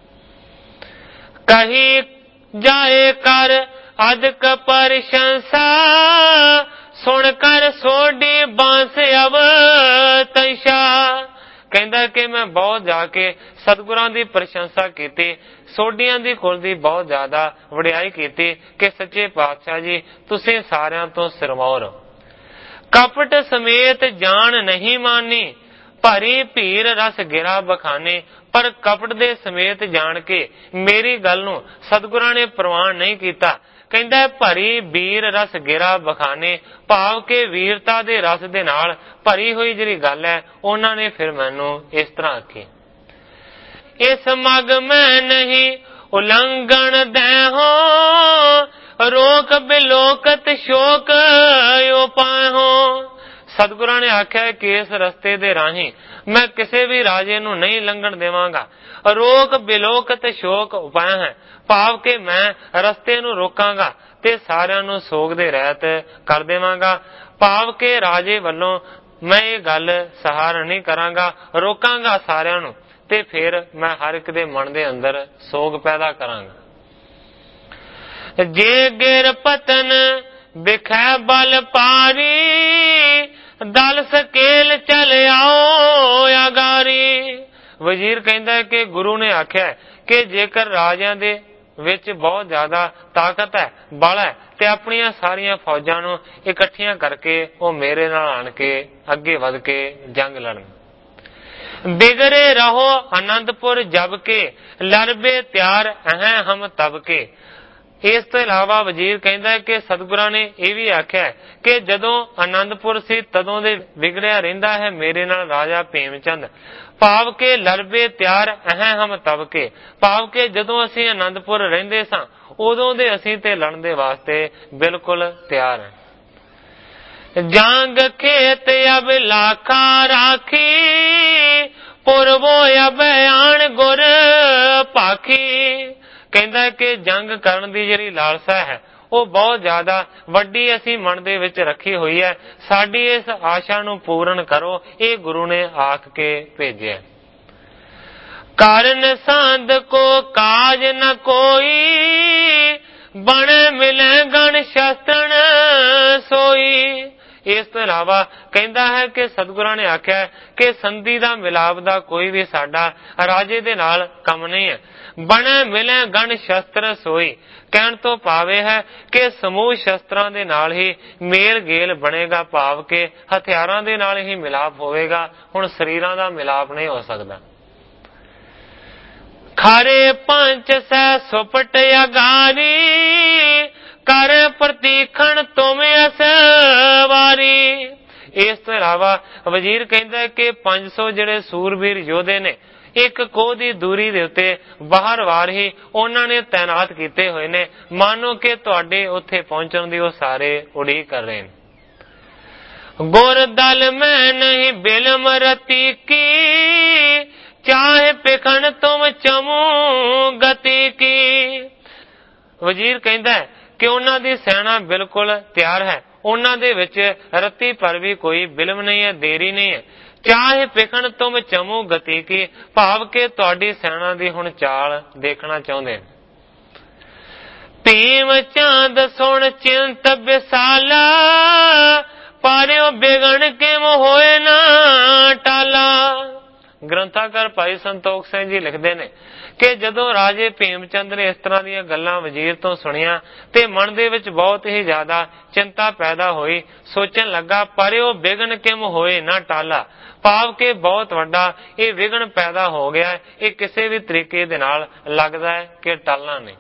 ਕਹੀ ਜਾਏ ਕਰ ਅਦਕ ਪ੍ਰਸ਼ੰਸਾ, ਸੁਣ ਕਰ ਸੋਢੀ ਬਾਂਸ ਅਵਤੰਸ਼ਾ। ਕਹਿੰਦਾ ਕਿ ਮੈਂ ਬਹੁਤ ਜਾ ਕੇ ਸਤਿਗੁਰਾਂ ਦੀ ਪ੍ਰਸ਼ੰਸਾ ਕੀਤੀ, ਸੋਢੀਆਂ ਦੀ ਕੁਲ ਦੀ ਬਹੁਤ ਜ਼ਿਆਦਾ ਵਡਿਆਈ ਕੀਤੀ ਕਿ ਸੱਚੇ ਪਾਤਸ਼ਾਹ ਜੀ ਤੁਸੀਂ ਸਾਰਿਆਂ ਤੋਂ ਸਿਰਮੌਰ ਹੋ। ਕਪਟ ਸਮੇਤ ਜਾਣ ਨਹੀਂ ਮਾਨੀ, ਭਰੀ ਭੀਰ ਰਸ ਗਿਰਾ ਬਖਾਨੇ। ਪਰ ਕਪਟ ਦੇ ਸਮੇਤ ਜਾਣ ਕੇ ਮੇਰੀ ਗੱਲ ਨੂੰ ਸਤਿਗੁਰਾਂ ਨੇ ਪ੍ਰਵਾਨ ਨਹੀਂ ਕੀਤਾ। ਕਹਿੰਦਾ ਭਰੀ ਵੀਰ ਰਸ ਗਿਰਾ ਬਖਾਨੇ, ਭਾਵ ਕਿ ਵੀਰਤਾ ਦੇ ਰਸ ਦੇ ਨਾਲ ਭਰੀ ਹੋਈ ਜਿਹੜੀ ਗੱਲ ਹੈ ਉਹਨਾਂ ਨੇ ਫਿਰ ਮੈਨੂੰ ਇਸ ਤਰ੍ਹਾਂ ਆਖੀ। ਇਸ ਮਗ ਮੈਂ ਨਹੀਂ ਉਲੰਘਣ ਦੇਹੋ, ਰੋਕ ਬਿਲੋਕਤ ਸ਼ੋਕ ਉਪਾਹੋ। ਸਤਿਗੁਰਾਂ ਨੇ ਆਖਿਆ ਕਿ ਇਸ ਰਸਤੇ ਦੇ ਰਾਹੀਂ ਮੈਂ ਕਿਸੇ ਵੀ ਰਾਜੇ ਨੂੰ ਨਹੀਂ ਲੰਘਣ ਦੇਵਾਂਗਾ। ਰੋਕ ਬਿਲੋਕਤ ਸ਼ੋਕ ਉਪਾਇਆ ਹੈ, ਭਾਵ ਕਿ ਮੈਂ ਰਸਤੇ ਨੂੰ ਰੋਕਾਂਗਾ ਤੇ ਸਾਰਿਆਂ ਨੂੰ ਸੋਗ ਦੇ ਰਹਿਤ ਕਰ ਦੇਵਾਂਗਾ। ਭਾਵ ਕਿ ਰਾਜੇ ਵੱਲੋਂ ਮੈਂ ਇਹ ਗੱਲ ਸਹਾਰ ਨਹੀਂ ਕਰਾਂਗਾ, ਰੋਕਾਂਗਾ ਸਾਰਿਆਂ ਨੂੰ ਤੇ ਫਿਰ ਮੈਂ ਹਰ ਇੱਕ ਦੇ ਮਨ ਦੇ ਅੰਦਰ ਸੋਗ ਪੈਦਾ ਕਰਾਂਗਾ। ਜੇ ਗਿਰ ਪਤਨ ਬਿਖੈ ਬਲ ਪਾਰੀ, ਦਲ ਸਕੇਲ ਚਲ ਆਓ ਅਗਾਰੀ। ਵਜ਼ੀਰ ਕਹਿੰਦਾ ਕਿ ਗੁਰੂ ਨੇ ਆਖਿਆ ਕਿ ਜੇਕਰ ਰਾਜਿਆਂ ਦੇ ਵਿੱਚ ਬਹੁਤ ਜ਼ਿਆਦਾ ਤਾਕਤ ਹੈ, ਬਲ ਹੈ, ਤੇ ਆਪਣੀਆਂ ਸਾਰੀਆਂ ਫੌਜਾਂ ਨੂੰ ਇਕੱਠੀਆਂ ਕਰਕੇ ਉਹ ਮੇਰੇ ਨਾਲ ਆਣ ਕੇ ਅੱਗੇ ਵਧ ਕੇ ਜੰਗ ਲੜਨ। ਬਿਗਰੇ ਰਹੋ ਆਨੰਦਪੁਰ ਜਬ ਕੇ, ਲੜਬੇ ਤਿਆਰ ਅਹਿ ਹਮ ਤਬ ਕੇ। ਇਸ ਤੋਂ ਇਲਾਵਾ ਵਜ਼ੀਰ ਕਹਿੰਦਾ ਹੈ ਕਿ ਸਤਿਗੁਰਾਂ ਨੇ ਇਹ ਵੀ ਆਖਿਆ ਕਿ ਜਦੋਂ ਆਨੰਦਪੁਰ ਸੀ ਤਦੋਂ ਦੇ ਵਿਗੜਿਆ ਰਹਿੰਦਾ ਹੈ ਮੇਰੇ ਨਾਲ ਰਾਜਾ ਭੀਮ ਚੰਦ, ਭਾਵ ਕੇ ਲੜਬੇ ਤਿਆਰ ਅਹਿ ਹਮ ਤਬ ਕੇ, ਭਾਵ ਕੇ ਜਦੋਂ ਅਸੀਂ ਆਨੰਦਪੁਰ ਰਹਿੰਦੇ ਸਾਂ ਉਦੋਂ ਦੇ ਅਸੀਂ ਤੇ ਲੜਨ ਦੇ ਵਾਸਤੇ ਬਿਲਕੁਲ ਤਿਆਰ ਹਾਂ। ਜਾਂਗ ਖੇਤ ਅਬ ਲਾਖਾ ਰਾਖੀ, ਪੁਰਵੋ ਅਬ ਆਣ ਗੁਰ ਭਾਖੀ। ਕਹਿੰਦਾ ਕਿ ਜੰਗ ਕਰਨ ਦੀ ਜਿਹੜੀ ਲਾਲਸਾ ਹੈ ਉਹ ਬਹੁਤ ਜ਼ਿਆਦਾ ਵੱਡੀ ਅਸੀਂ ਮਨ ਦੇ ਵਿੱਚ ਰੱਖੀ ਹੋਈ ਹੈ, ਸਾਡੀ ਇਸ ਆਸ਼ਾ ਨੂੰ ਪੂਰਨ ਕਰੋ, ਇਹ ਗੁਰੂ ਨੇ ਆਖ ਕੇ ਭੇਜਿਆ। ਕਾਰਨ ਸੰਦ ਕੋ ਕਾਜ ਨ ਕੋਈ, ਬਣ ਮਿਲੇ ਗਣ ਸ਼ਸਤਰਨ ਸੋਈ। ਇਸ ਤੋਂ ਇਲਾਵਾ ਕਹਿੰਦਾ ਹੈ ਕਿ ਸਤਿਗੁਰਾਂ ਨੇ ਆਖਿਆ ਕਿ ਸੰਧੀ ਦਾ ਮਿਲਾਪ ਦਾ ਕੋਈ ਵੀ ਸਾਡਾ ਰਾਜੇ ਦੇ ਨਾਲ ਕੰਮ ਨਹੀਂ ਹੈ। ਬਣੇ ਮਿਲੇ ਗਣ ਸ਼ਸਤਰ ਸੋਈ ਕਹਿਣ ਤੋਂ ਭਾਵੇਂ ਹੈ ਕਿ ਸਮੂਹ ਸ਼ਸਤਰਾਂ ਦੇ ਨਾਲ ਹੀ ਮੇਲ ਗੇਲ ਬਣੇਗਾ, ਭਾਵ ਕਿ ਹਥਿਆਰਾਂ ਦੇ ਨਾਲ ਹੀ ਮਿਲਾਪ ਹੋਵੇਗਾ, ਹੁਣ ਸਰੀਰਾਂ ਦਾ ਮਿਲਾਪ ਨਹੀਂ ਹੋ ਸਕਦਾ। ਖਾਰੇ ਪੰਚ ਸੈ ਸੁਪਟ ਅਗਾਰੀ, ਕਰ ਪ੍ਰਤੀਖਣ ਤੁਮ ਅਸਵਾਰੀ। ਇਸ ਤੋਂ ਇਲਾਵਾ ਵਜ਼ੀਰ ਕਹਿੰਦਾ ਕਿ 500 ਜਿਹੜੇ ਸੂਰਬੀਰ ਯੋਧੇ ਨੇ ਇੱਕ ਕੋਹ ਦੀ ਦੂਰੀ ਦੇ ਉੱਤੇ ਬਾਹਰ ਵਾਰ ਹੀ ਉਹਨਾਂ ਨੇ ਤੈਨਾਤ ਕੀਤੇ ਹੋਏ ਨੇ, ਮਾਨੋ ਕਿ ਤੁਹਾਡੇ ਉੱਥੇ ਪਹੁੰਚਣ ਦੀ ਉਹ ਸਾਰੇ ਉਡੀਕ ਕਰ ਰਹੇ ਨੇ। ਗੁਰ ਦਲ ਮੈਂ ਨਹੀਂ ਬਿਲਮ ਰਤੀ ਕੀ, ਚਾਹੇ ਪਿਖਣ ਤੁਮ ਚਮੂ ਗਤੀ ਕੀ। ਵਜ਼ੀਰ ਕਹਿੰਦਾ ਹੈ ਕਿ ਉਹਨਾਂ ਦੀ ਸੈਨਾ ਬਿਲਕੁਲ ਤਿਆਰ ਹੈ, ਉਹਨਾਂ ਦੇ ਵਿੱਚ ਰੱਤੀ ਪਰ ਵੀ ਕੋਈ ਬਿਲਮ ਨਹੀਂ ਹੈ, ਦੇਰੀ ਨਹੀਂ ਹੈ। ਚਾਹੇ ਪਿਖਣ ਤੁਮ ਚਮੂ ਗਤੀ ਕੀ, ਭਾਵ ਕਿ ਤੁਹਾਡੀ ਸੈਨਾ ਦੀ ਹੁਣ ਚਾਲ ਦੇਖਣਾ ਚਾਹੁੰਦੇ ਨੇ। ਭੀਮ ਚੰਦ ਸੁਣ ਚਿੰਤ ਵਿਸਾਲਾ, ਪਾਰਿਓ ਬਿਗਣ ਕਿਮ ਹੋਏ ਨਾ ਟਾਲਾ। ਗ੍ਰੰਥਾਕਾਰ ਭਾਈ ਸੰਤੋਖ ਸਿੰਘ ਜੀ ਲਿਖਦੇ ਨੇ ਕਿ ਜਦੋਂ ਰਾਜੇ ਭੀਮ ਚੰਦ ਨੇ ਇਸ ਤਰ੍ਹਾਂ ਦੀਆਂ ਗੱਲਾਂ ਵਜ਼ੀਰ ਤੋਂ ਸੁਣੀਆਂ ਤੇ ਮਨ ਦੇ ਵਿੱਚ ਬਹੁਤ ਹੀ ਜ਼ਿਆਦਾ ਚਿੰਤਾ ਪੈਦਾ ਹੋਈ। ਸੋਚਣ ਲੱਗਾ ਪਰਿਓ ਬਿਗਨ ਕਿਮ ਹੋਏ ਨਾ ਟਾਲਾ, ਭਾਵ ਕਿ ਬਹੁਤ ਵੱਡਾ ਇਹ ਵਿਗਨ ਪੈਦਾ ਹੋ ਗਿਆ, ਇਹ ਕਿਸੇ ਵੀ ਤਰੀਕੇ ਦੇ ਨਾਲ ਲੱਗਦਾ ਹੈ ਕਿ ਟਲਣਾ ਨਹੀਂ।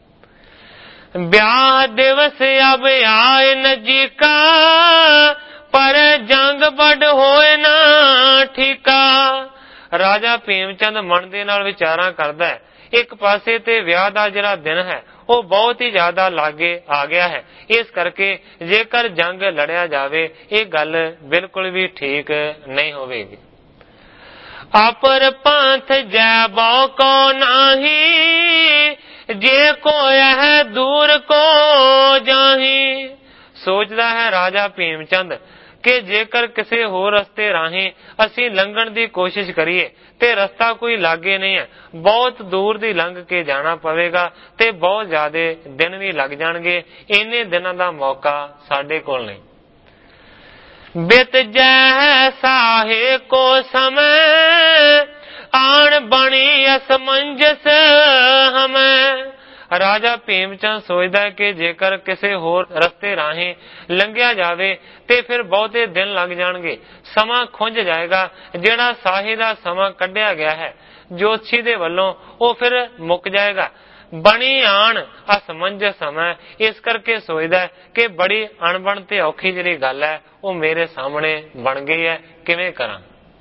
ਵਿਆਹ ਦਿਵਸ ਅਬ ਆਏ ਨਜ਼ਦੀਕਾ, ਪਰ ਜੰਗ ਵੱਡ ਹੋਏ ਨਾ ਠੀਕਾ। ਰਾਜਾ ਭੀਮ ਚੰਦ ਮਨ ਦੇ ਨਾਲ ਵਿਚਾਰਾਂ ਕਰਦਾ ਹੈ, ਇੱਕ ਪਾਸੇ ਤੇ ਵਿਆਹ ਦਾ ਜਿਹੜਾ ਦਿਨ ਹੈ ਉਹ ਬਹੁਤ ਹੀ ਜ਼ਿਆਦਾ ਲਾਗੇ ਆ ਗਿਆ ਹੈ, ਇਸ ਕਰਕੇ ਜੇਕਰ ਜੰਗ ਲੜਿਆ ਜਾਵੇ ਇਹ ਗੱਲ ਬਿਲਕੁਲ ਵੀ ਠੀਕ ਨਹੀਂ ਹੋਵੇਗੀ। ਆਪਰ ਪੰਥ ਜੈ ਬਉ ਕੋ ਨਾਹੀ, ਜੇ ਕੋ ਇਹ ਦੂਰ ਕੋ ਜਾਹੀ। ਸੋਚਦਾ ਹੈ ਰਾਜਾ ਭੀਮ ਚੰਦ ਕਿ ਜੇਕਰ ਕਿਸੇ ਹੋਰ ਰਸਤੇ ਰਾਹੀਂ ਅਸੀਂ ਲੰਘਣ ਦੀ ਕੋਸ਼ਿਸ਼ ਕਰੀਏ ਤੇ ਰਸਤਾ ਕੋਈ ਲਾਗੇ ਨਹੀਂ ਹੈ, ਬਹੁਤ ਦੂਰ ਦੀ ਲੰਘ ਕੇ ਜਾਣਾ ਪਵੇਗਾ ਤੇ ਬਹੁਤ ਜ਼ਿਆਦਾ ਦਿਨ ਵੀ ਲੱਗ ਜਾਣਗੇ, ਇੰਨੇ ਦਿਨਾਂ ਦਾ ਮੌਕਾ ਸਾਡੇ ਕੋਲ ਨਹੀਂ। ਬਿਤ ਜੈ ਸਾਹੇ ਕੋ ਸਮੈ, ਆਣ ਬਣੀ ਅਸਮੰਜਸ ਹਮੈ। ਰਾਜਾ ਭੀਮ ਚੰਦ ਸੋਚਦਾ ਕਿ ਜੇਕਰ ਕਿਸੇ ਹੋਰ ਰਸਤੇ ਰਾਹੀਂ ਲੰਘਿਆ ਜਾਵੇ ਤੇ ਫਿਰ ਬਹੁਤੇ ਦਿਨ ਲੱਗ ਜਾਣਗੇ, ਸਮਾਂ ਖੁੰਝ ਜਾਏਗਾ, ਜਿਹੜਾ ਸਾਹੇ ਦਾ ਸਮਾਂ ਕੱਢਿਆ ਗਿਆ ਹੈ ਜੋਤਸ਼ੀ ਦੇ ਵੱਲੋਂ ਉਹ ਫਿਰ ਮੁੱਕ ਜਾਏਗਾ। ਬਣੀ ਆਣ ਅਸਮੰਜਸ ਹਮੈ, ਇਸ ਕਰਕੇ ਸੋਚਦਾ ਕਿ ਬੜੀ ਅਣਬਣ ਤੇ ਔਖੀ ਜਿਹੜੀ ਗੱਲ ਹੈ ਉਹ ਮੇਰੇ ਸਾਹਮਣੇ ਬਣ ਗਈ ਹੈ, ਕਿਵੇਂ ਕਰਾਂ।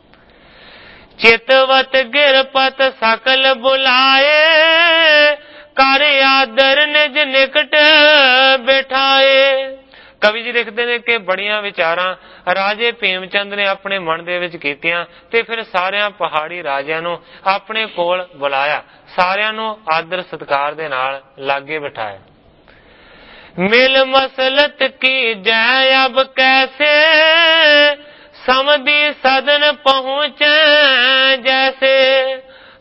ਚਿਤਵਤ ਗਿਰਪਤ ਸਕਲ ਬੁਲਾਏ, ਕਰ ਆਦਰ ਨਿਜ ਨਿਕਟ ਬਿਠਾਏ। ਕਵੀ ਜੀ ਲਿਖਦੇ ਨੇ ਕਿ ਬੜੀਆਂ ਵਿਚਾਰਾਂ ਰਾਜੇ ਭੀਮ ਚੰਦ ਨੇ ਆਪਣੇ ਮਨ ਦੇ ਵਿੱਚ ਕੀਤੀਆਂ ਤੇ ਫਿਰ ਸਾਰਿਆਂ ਪਹਾੜੀ ਰਾਜਿਆਂ ਨੂੰ ਆਪਣੇ ਕੋਲ ਬੁਲਾਇਆ, ਸਾਰਿਆਂ ਨੂੰ ਆਦਰ ਸਤਿਕਾਰ ਦੇ ਨਾਲ ਲਾਗੇ ਬਿਠਾਇਆ। ਮਿਲ ਮਸਲਤ ਕੀ ਜੈ ਅਬ ਕੈਸੇ, ਸਮਦੀ ਸਦਨ ਪਹੁੰਚੇ ਜੈਸੇ।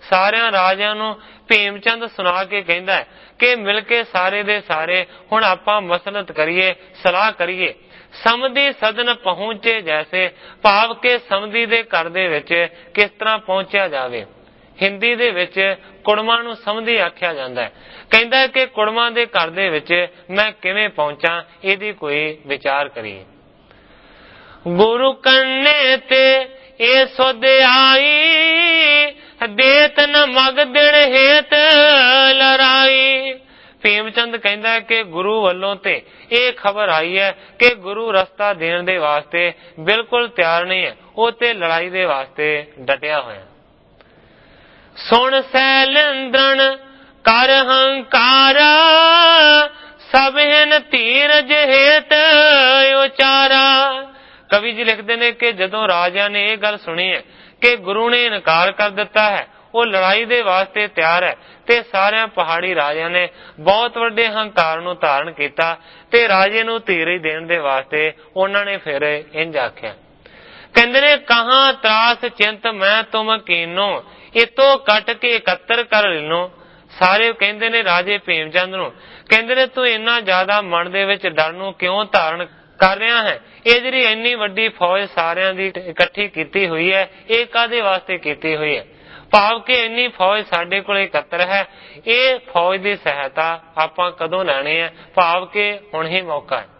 ਸਾਰਿਆਂ ਰਾਜਿਆਂ ਨੂੰ ਭੀਮ ਚੰਦ ਸੁਣਾ ਕੇ ਕਹਿੰਦਾ ਹੈ ਕਿ ਮਿਲ ਕੇ ਸਾਰੇ ਦੇ ਸਾਰੇ ਹੁਣ ਆਪਾਂ ਮਸਲਤ ਕਰੀਏ, ਸਲਾਹ ਕਰੀਏ। ਸਮਧੀ ਸਦਨ ਪਹੁੰਚੇ ਜੈਸੇ, ਭਾਵ ਕਿ ਸਮਧੀ ਦੇ ਘਰ ਦੇ ਵਿੱਚ ਕਿਸ ਤਰ੍ਹਾਂ ਪਹੁੰਚਿਆ ਜਾਵੇ। ਹਿੰਦੀ ਦੇ ਵਿੱਚ ਕੁੜਮਾਂ ਨੂੰ ਸਮਧੀ ਆਖਿਆ ਜਾਂਦਾ ਹੈ। ਕਹਿੰਦਾ ਹੈ ਕਿ ਕੁੜਮਾਂ ਦੇ ਘਰ ਦੇ ਵਿੱਚ ਮੈਂ ਕਿਵੇਂ ਪਹੁੰਚਾਂ, ਇਹਦੀ ਕੋਈ ਵਿਚਾਰ ਕਰੀਏ। ਗੁਰੂ ਕੰਨੇ ਤੇ ਇਹ ਸੁਧ ਆਈ, ਦੇਤ ਨ ਮਗ ਦਿਨ ਹੇਤ ਲੜਾਈ। ਭੀਮ ਚੰਦ ਕਹਿੰਦਾ ਹੈ ਕਿ ਗੁਰੂ ਵੱਲੋਂ ਤੇ ਇਹ ਖਬਰ ਆਈ ਹੈ ਕਿ ਗੁਰੂ ਰਸਤਾ ਦੇਣ ਦੇ ਵਾਸਤੇ ਬਿਲਕੁਲ ਤਿਆਰ ਨਹੀਂ ਹੈ, ਉਹ ਤੇ ਲੜਾਈ ਦੇ ਵਾਸਤੇ ਡਟਿਆ ਹੋਇਆ। ਸੁਣ ਸੈਲੰਦਰਨ ਕਰ ਹੰਕਾਰਾ, ਸਭ ਹਿਨ ਧੀਰਜ ਹੇਤ ਉਚਾਰਾ। ਕਵੀ ਜੀ ਲਿਖਦੇ ਨੇ ਕਿ ਜਦੋਂ ਰਾਜਿਆਂ ਨੇ ਇਹ ਗੱਲ ਸੁਣੀ ਹੈ ਕਿ ਗੁਰੂ ਨੇ ਇਨਕਾਰ ਕਰ ਦਿੱਤਾ ਹੈ, ਉਹ ਲੜਾਈ ਦੇ ਵਾਸਤੇ ਤਿਆਰ ਹੈ, ਤੇ ਸਾਰਿਆਂ ਪਹਾੜੀ ਰਾਜਿਆਂ ਨੇ ਬਹੁਤ ਵੱਡੇ ਹੰਕਾਰ ਨੂੰ ਧਾਰਨ ਕੀਤਾ ਤੇ ਰਾਜੇ ਨੂੰ ਧੀਰਜ ਦੇਣ ਦੇ ਵਾਸਤੇ ਉਹਨਾਂ ਨੇ ਫਿਰ ਇੰਝ ਆਖਿਆ। ਕਹਿੰਦੇ ਨੇ ਕਹਾਂ ਤਰਾਸ ਚਿੰਤ ਮੈਂ ਤੁਮ ਕੀਨੋ, ਇਤੋਂ ਕੱਟ ਕੇ ਇਕੱਤਰ ਕਰ ਲੈਨੋ। ਸਾਰੇ ਕਹਿੰਦੇ ਨੇ ਰਾਜੇ ਭੀਮ ਚੰਦ ਨੂੰ, ਕਹਿੰਦੇ ਨੇ ਤੂੰ ਇੰਨਾ ਜ਼ਿਆਦਾ ਮਨ ਦੇ ਵਿੱਚ ਡਰ ਨੂੰ ਕਿਉਂ ਧਾਰਨ ਕਰ ਰਿਹਾ ਹੈ? ਇਹ ਜਿਹੜੀ ਇੰਨੀ ਵੱਡੀ ਫੌਜ ਸਾਰਿਆਂ ਦੀ ਇਕੱਠੀ ਕੀਤੀ ਹੋਈ ਹੈ, ਇਹ ਕਾਹਦੇ ਵਾਸਤੇ ਕੀਤੀ ਹੋਈ ਹੈ? ਭਾਵ ਕਿ ਇੰਨੀ ਫੌਜ ਸਾਡੇ ਕੋਲ ਇਕੱਤਰ ਹੈ, ਇਹ ਫੌਜ ਦੀ ਸਹਾਇਤਾ ਆਪਾਂ ਕਦੋਂ ਲੈਣੀ ਹੈ? ਭਾਵ ਕਿ ਹੁਣ ਹੀ ਮੌਕਾ ਹੈ।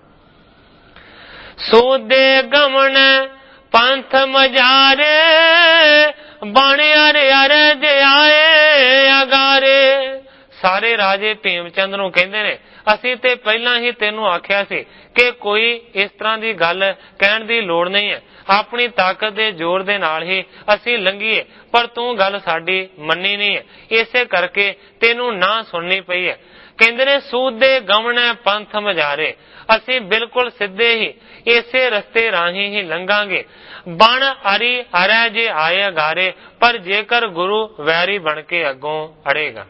ਸੋਦੇ ਗਮਨ ਪੰਥ ਮਜਾਰੇ, ਬਣ ਅਰਜ ਆਏ ਅਗਾਰੇ। ਸਾਰੇ ਰਾਜੇ ਭੀਮ ਚੰਦ ਨੂੰ ਕਹਿੰਦੇ ਨੇ ਅਸੀਂ ਤੇ ਪਹਿਲਾਂ ਹੀ ਤੈਨੂੰ ਆਖਿਆ ਸੀ ਕਿ ਕੋਈ ਇਸ ਤਰ੍ਹਾਂ ਦੀ ਗੱਲ ਕਹਿਣ ਦੀ ਲੋੜ ਨਹੀਂ ਹੈ, ਆਪਣੀ ਤਾਕਤ ਦੇ ਜ਼ੋਰ ਦੇ ਨਾਲ ਹੀ ਅਸੀਂ ਲੰਘੀਏ, ਪਰ ਤੂੰ ਗੱਲ ਸਾਡੀ ਮੰਨੀ ਨਹੀਂ ਹੈ, ਇਸੇ ਕਰਕੇ ਤੈਨੂੰ ਨਾ ਸੁਣਨੀ ਪਈ ਹੈ। ਕਹਿੰਦੇ ਨੇ ਸੂਦੇ ਗਮਨ ਪੰਥ ਮਜਾਰੇ, ਅਸੀਂ ਬਿਲਕੁਲ ਸਿੱਧੇ ਹੀ ਇਸੇ ਰਸਤੇ ਰਾਹੀਂ ਹੀ ਲੰਘਾਂਗੇ। ਬਣ ਅਰੀ ਹਰੈ ਜੇ ਆਏ ਅਗਾਰੇ, ਪਰ ਜੇਕਰ ਗੁਰੂ ਵੈਰੀ ਬਣ ਕੇ ਅੱਗੋਂ ਅੜੇਗਾ।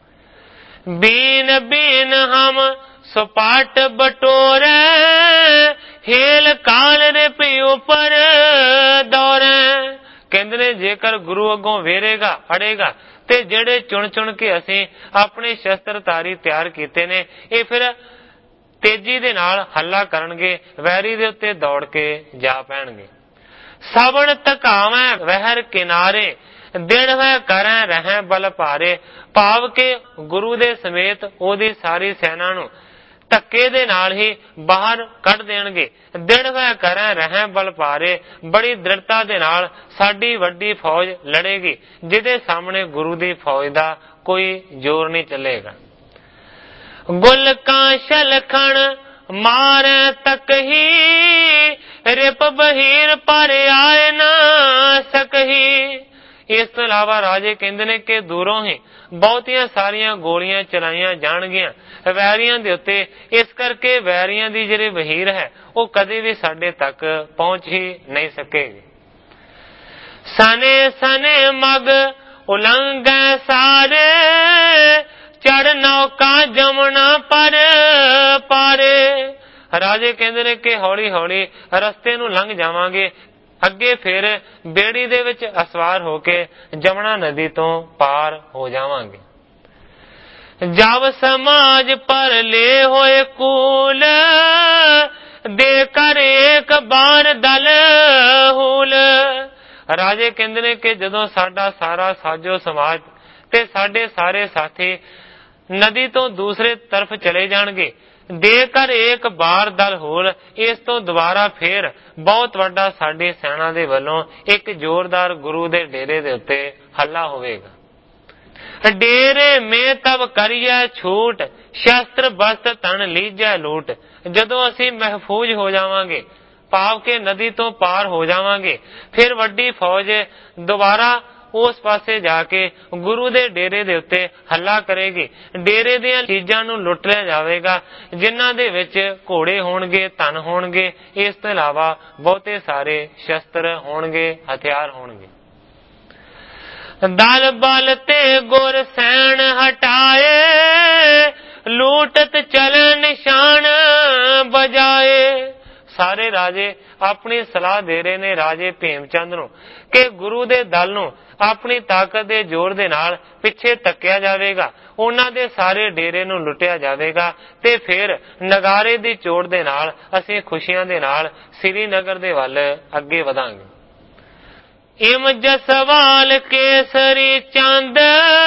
ਬੀਨ ਬੀਨ ਹਮ ਸੁਪਾਟ ਬਟੋਰੇ, ਹੇਲ ਕਾਲ ਰੇ ਪਿਓ ਪਰ ਦੌਰੇ। ਕਹਿੰਦੇ ਨੇ ਜੇਕਰ ਗੁਰੂ ਅੱਗੋਂ ਵੇਰੇਗਾ, ਅੜੇਗਾ, ਤੇ ਜਿਹੜੇ ਚੁਣ ਚੁਣ ਕੇ ਅਸੀਂ ਆਪਣੇ ਸ਼ਸਤਰਧਾਰੀ ਤਿਆਰ ਕੀਤੇ ਨੇ, ਇਹ ਫਿਰ ਤੇਜ਼ੀ ਦੇ ਨਾਲ ਹੱਲਾ ਕਰਨਗੇ, ਵੈਰੀ ਦੇ ਉੱਤੇ ਦੌੜ ਕੇ ਜਾ ਪੈਣਗੇ। ਸਵਣ ਧਕਾਵੇਂ ਵਹਿਰ ਕਿਨਾਰੇ, ਦਿਨ ਹੈ ਕਰੈ ਰਹਿ ਬਲ ਭਾਰੇ। ਭਾਵ ਕਿ ਗੁਰੂ ਦੇ ਸਮੇਤ ਉਹਦੀ ਸਾਰੀ ਸੈਨਾ ਨੂੰ ਧੱਕੇ ਦੇ ਨਾਲ ਹੀ ਬਾਹਰ ਕੱਢ ਦੇਣਗੇ। ਦਿਨ ਹੈ ਕਰੈ ਰਹਿ ਬਲ ਭਾਰੇ, ਬੜੀ ਦ੍ਰਿੜਤਾ ਦੇ ਨਾਲ ਸਾਡੀ ਵੱਡੀ ਫੌਜ ਲੜੇਗੀ, ਜਿਹਦੇ ਸਾਹਮਣੇ ਗੁਰੂ ਦੀ ਫੌਜ ਦਾ ਕੋਈ ਜ਼ੋਰ ਨਹੀਂ ਚੱਲੇਗਾ। ਗੁਲ ਕਾਂ ਸ਼ਲਖਣ ਮਾਰੇ ਤਕਹੀ, ਰਿਪ ਬਹੀਰ ਪਰ ਆਏ ਨਾ ਸਕਹੀ। ਇਸ ਤੋਂ ਇਲਾਵਾ ਰਾਜੇ ਕਹਿੰਦੇ ਨੇ ਕਿ ਦੂਰੋਂ ਹੀ ਬਹੁਤੀਆਂ ਸਾਰੀਆਂ ਗੋਲੀਆਂ ਚਲਾਈਆਂ ਜਾਣਗੀਆਂ ਵੈਰੀਆਂ ਦੇ ਉੱਤੇ, ਇਸ ਕਰਕੇ ਵੈਰੀਆਂ ਦੀ ਜਿਹੜੀ ਵਹੀਰ ਹੈ ਉਹ ਕਦੇ ਵੀ ਸਾਡੇ ਤੱਕ ਪਹੁੰਚ ਹੀ ਨਹੀਂ ਸਕੇਗੀ। ਸਨੇ ਸਨੇ ਮਗ ਉਲੰਘੈ ਸਾਰੇ, ਚੜ ਨੌਕਾ ਜਮਨਾ ਪਰ ਪਾਰੇ। ਰਾਜੇ ਕਹਿੰਦੇ ਨੇ ਕਿ ਹੌਲੀ ਹੌਲੀ ਰਸਤੇ ਨੂੰ ਲੰਘ ਜਾਵਾਂਗੇ, ਅੱਗੇ ਫਿਰ ਬੇੜੀ ਦੇ ਵਿੱਚ ਅਸਵਾਰ ਹੋ ਕੇ ਜਮਨਾ ਨਦੀ ਤੋਂ ਪਾਰ ਹੋ ਜਾਵਾਂਗੇ। ਜਬ ਸਮਾਜ ਪਰ ਲੈ ਹੋਏ ਕੂਲ, ਦੇ ਕਰ ਏਕ ਬਾਰ ਦਲ ਹੂਲ। ਰਾਜੇ ਕਹਿੰਦੇ ਨੇ ਕਿ ਜਦੋਂ ਸਾਡਾ ਸਾਰਾ ਸਾਜੋ ਸਮਾਜ ਤੇ ਸਾਡੇ ਸਾਰੇ ਸਾਥੀ ਨਦੀ ਤੋਂ ਦੂਸਰੇ ਤਰਫ ਚਲੇ ਜਾਣਗੇ, ਦੇ ਕਰ ਏਕ ਬਾਰ ਦਲ ਹੋਲ, ਇਸ ਤੋਂ ਦੁਬਾਰਾ ਫੇਰ ਬਹੁਤ ਵੱਡਾ ਸਾਡੀ ਸੈਨਾ ਦੇ ਵੱਲੋਂ ਇੱਕ ਜ਼ੋਰਦਾਰ ਗੁਰੂ ਦੇ ਡੇਰੇ ਦੇ ਉੱਤੇ ਹੱਲਾ ਹੋਵੇਗਾ। ਡੇਰੇ ਮੇ ਤਬ ਕਰੀਏ ਛੂਟ, ਸ਼ਸਤਰ ਬਸਤ ਤਨ ਲੀਜੈ ਲੂਟ। ਜਦੋਂ ਅਸੀਂ ਮਹਿਫੂਜ਼ ਹੋ ਜਾਵਾਂਗੇ, ਭਾਵ ਕਿ ਨਦੀ ਤੋਂ ਪਾਰ ਹੋ ਜਾਵਾਂਗੇ, ਫਿਰ ਵੱਡੀ ਫੌਜ ਦੁਬਾਰਾ ਉਸ ਪਾਸੇ ਜਾ ਕੇ ਗੁਰੂ ਦੇ ਡੇਰੇ ਦੇ ਉੱਤੇ ਹੱਲਾ ਕਰੇਗੀ। ਡੇਰੇ ਦੀਆਂ ਚੀਜ਼ਾਂ ਨੂੰ ਲੁੱਟ ਲਿਆ ਜਾਵੇਗਾ, ਜਿਨ੍ਹਾਂ ਦੇ ਵਿੱਚ ਘੋੜੇ ਹੋਣਗੇ, ਧਨ ਹੋਣਗੇ, ਇਸ ਤੋਂ ਇਲਾਵਾ ਬਹੁਤੇ ਸਾਰੇ ਸ਼ਸਤਰ ਹੋਣਗੇ, ਹਥਿਆਰ ਹੋਣਗੇ। ਦਲ ਬਲ ਤੇ ਗੁਰ ਸੈਣ ਹਟਾਏ, ਲੂਟਤ ਚਲ ਨਿਸ਼ਾਨ ਬਜਾਏ। ਸਾਰੇ ਸਾਰੇ ਰਾਜੇ ਆਪਣੀ ਸਲਾਹ ਦੇ ਰਹੇ ਨੇ ਰਾਜੇ ਭੀਮ ਚੰਦ ਨੂੰ ਕਿ ਗੁਰੂ ਦੇ ਦਲ ਨੂੰ ਆਪਣੀ ਤਾਕਤ ਦੇ ਜ਼ੋਰ ਦੇ ਨਾਲ ਪਿੱਛੇ ਧੱਕਿਆ ਜਾਵੇਗਾ, ਉਹਨਾਂ ਦੇ ਸਾਰੇ ਡੇਰੇ ਨੂੰ ਲੁੱਟਿਆ ਜਾਵੇਗਾ ਤੇ ਫਿਰ ਨਗਾਰੇ ਦੀ ਚੋਟ ਦੇ ਨਾਲ ਅਸੀਂ ਖੁਸ਼ੀਆਂ ਦੇ ਨਾਲ ਸ੍ਰੀਨਗਰ ਦੇ ਵੱਲ ਅੱਗੇ ਵਧਾਂਗੇ। ਇਮ ਜਸਵਾਲ ਕੇਸਰੀ ਚੰਦ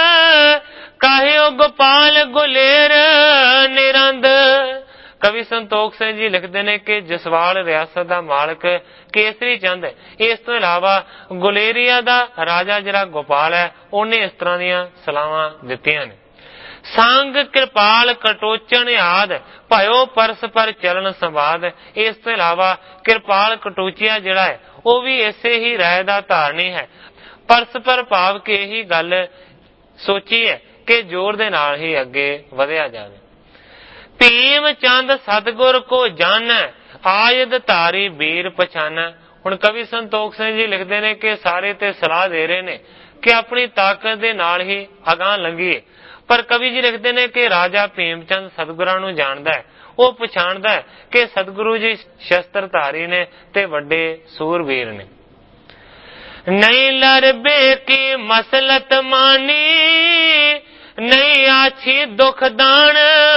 ਕਾਹਿਓ ਗੋਪਾਲ ਗੁਲੇਰ ਨਿਰੰਦ। ਕਵੀ ਸੰਤੋਖ ਸਿੰਘ ਜੀ ਲਿਖਦੇ ਨੇ ਕਿ ਜਸਵਾਲ ਰਿਆਸਤ ਦਾ ਮਾਲਕ ਕੇਸਰੀ ਚੰਦ, ਇਸ ਤੋਂ ਇਲਾਵਾ ਗੁਲੇਰੀਆ ਦਾ ਰਾਜਾ ਜਿਹੜਾ ਗੋਪਾਲ ਹੈ, ਉਹਨੇ ਇਸ ਤਰ੍ਹਾਂ ਦੀਆਂ ਸਲਾਹਾਂ ਦਿੱਤੀਆਂ ਨੇ। ਸੰਗ ਕਿਰਪਾਲ ਕਟੋਚਣ ਆਦ ਭਇਓ ਪਰਸਪਰ ਚਲਨ ਸੰਵਾਦ। ਇਸ ਤੋਂ ਇਲਾਵਾ ਕਿਰਪਾਲ ਕਟੋਚੀਆ ਜਿਹੜਾ ਹੈ ਉਹ ਵੀ ਇਸੇ ਹੀ ਰਾਏ ਦਾ ਧਾਰਨੀ ਹੈ। ਪਰਸਪਰ ਭਾਵ ਕਿ ਇਹੀ ਗੱਲ ਸੋਚੀ ਹੈ ਕਿ ਜ਼ੋਰ ਦੇ ਨਾਲ ਹੀ ਅੱਗੇ ਵਧਿਆ ਜਾਵੇ। ਭੀਮ ਚੰਦ ਸਤਿਗੁਰ ਕੋ ਜਾਣੈ ਆਯਦ ਧਾਰੀ ਵੀਰ ਪਛਾਨੈ। ਹੁਣ ਕਵੀ ਸੰਤੋਖ ਸਿੰਘ ਜੀ ਲਿਖਦੇ ਨੇ ਕਿ ਸਾਰੇ ਤੇ ਸਲਾਹ ਦੇ ਰਹੇ ਨੇ ਕਿ ਆਪਣੀ ਤਾਕਤ ਦੇ ਨਾਲ ਹੀ ਅਗਾਂਹ ਲੰਘੀਏ, ਪਰ ਕਵੀ ਜੀ ਲਿਖਦੇ ਨੇ ਕਿ ਰਾਜਾ ਭੀਮ ਚੰਦ ਸਤਿਗੁਰਾਂ ਨੂੰ ਜਾਣਦਾ ਹੈ, ਉਹ ਪਛਾਣਦਾ ਹੈ ਕਿ ਸਤਿਗੁਰੂ ਜੀ ਸ਼ਸਤਰਧਾਰੀ ਨੇ ਤੇ ਵੱਡੇ ਸੂਰਬੀਰ ਨੇ। ਨਹੀਂ ਲਰਬੇ ਕੀ ਮਸਲਤ ਮਾਨੀ ਨਹੀਂ ਆਛੀ ਦੁੱਖ ਦਾਨ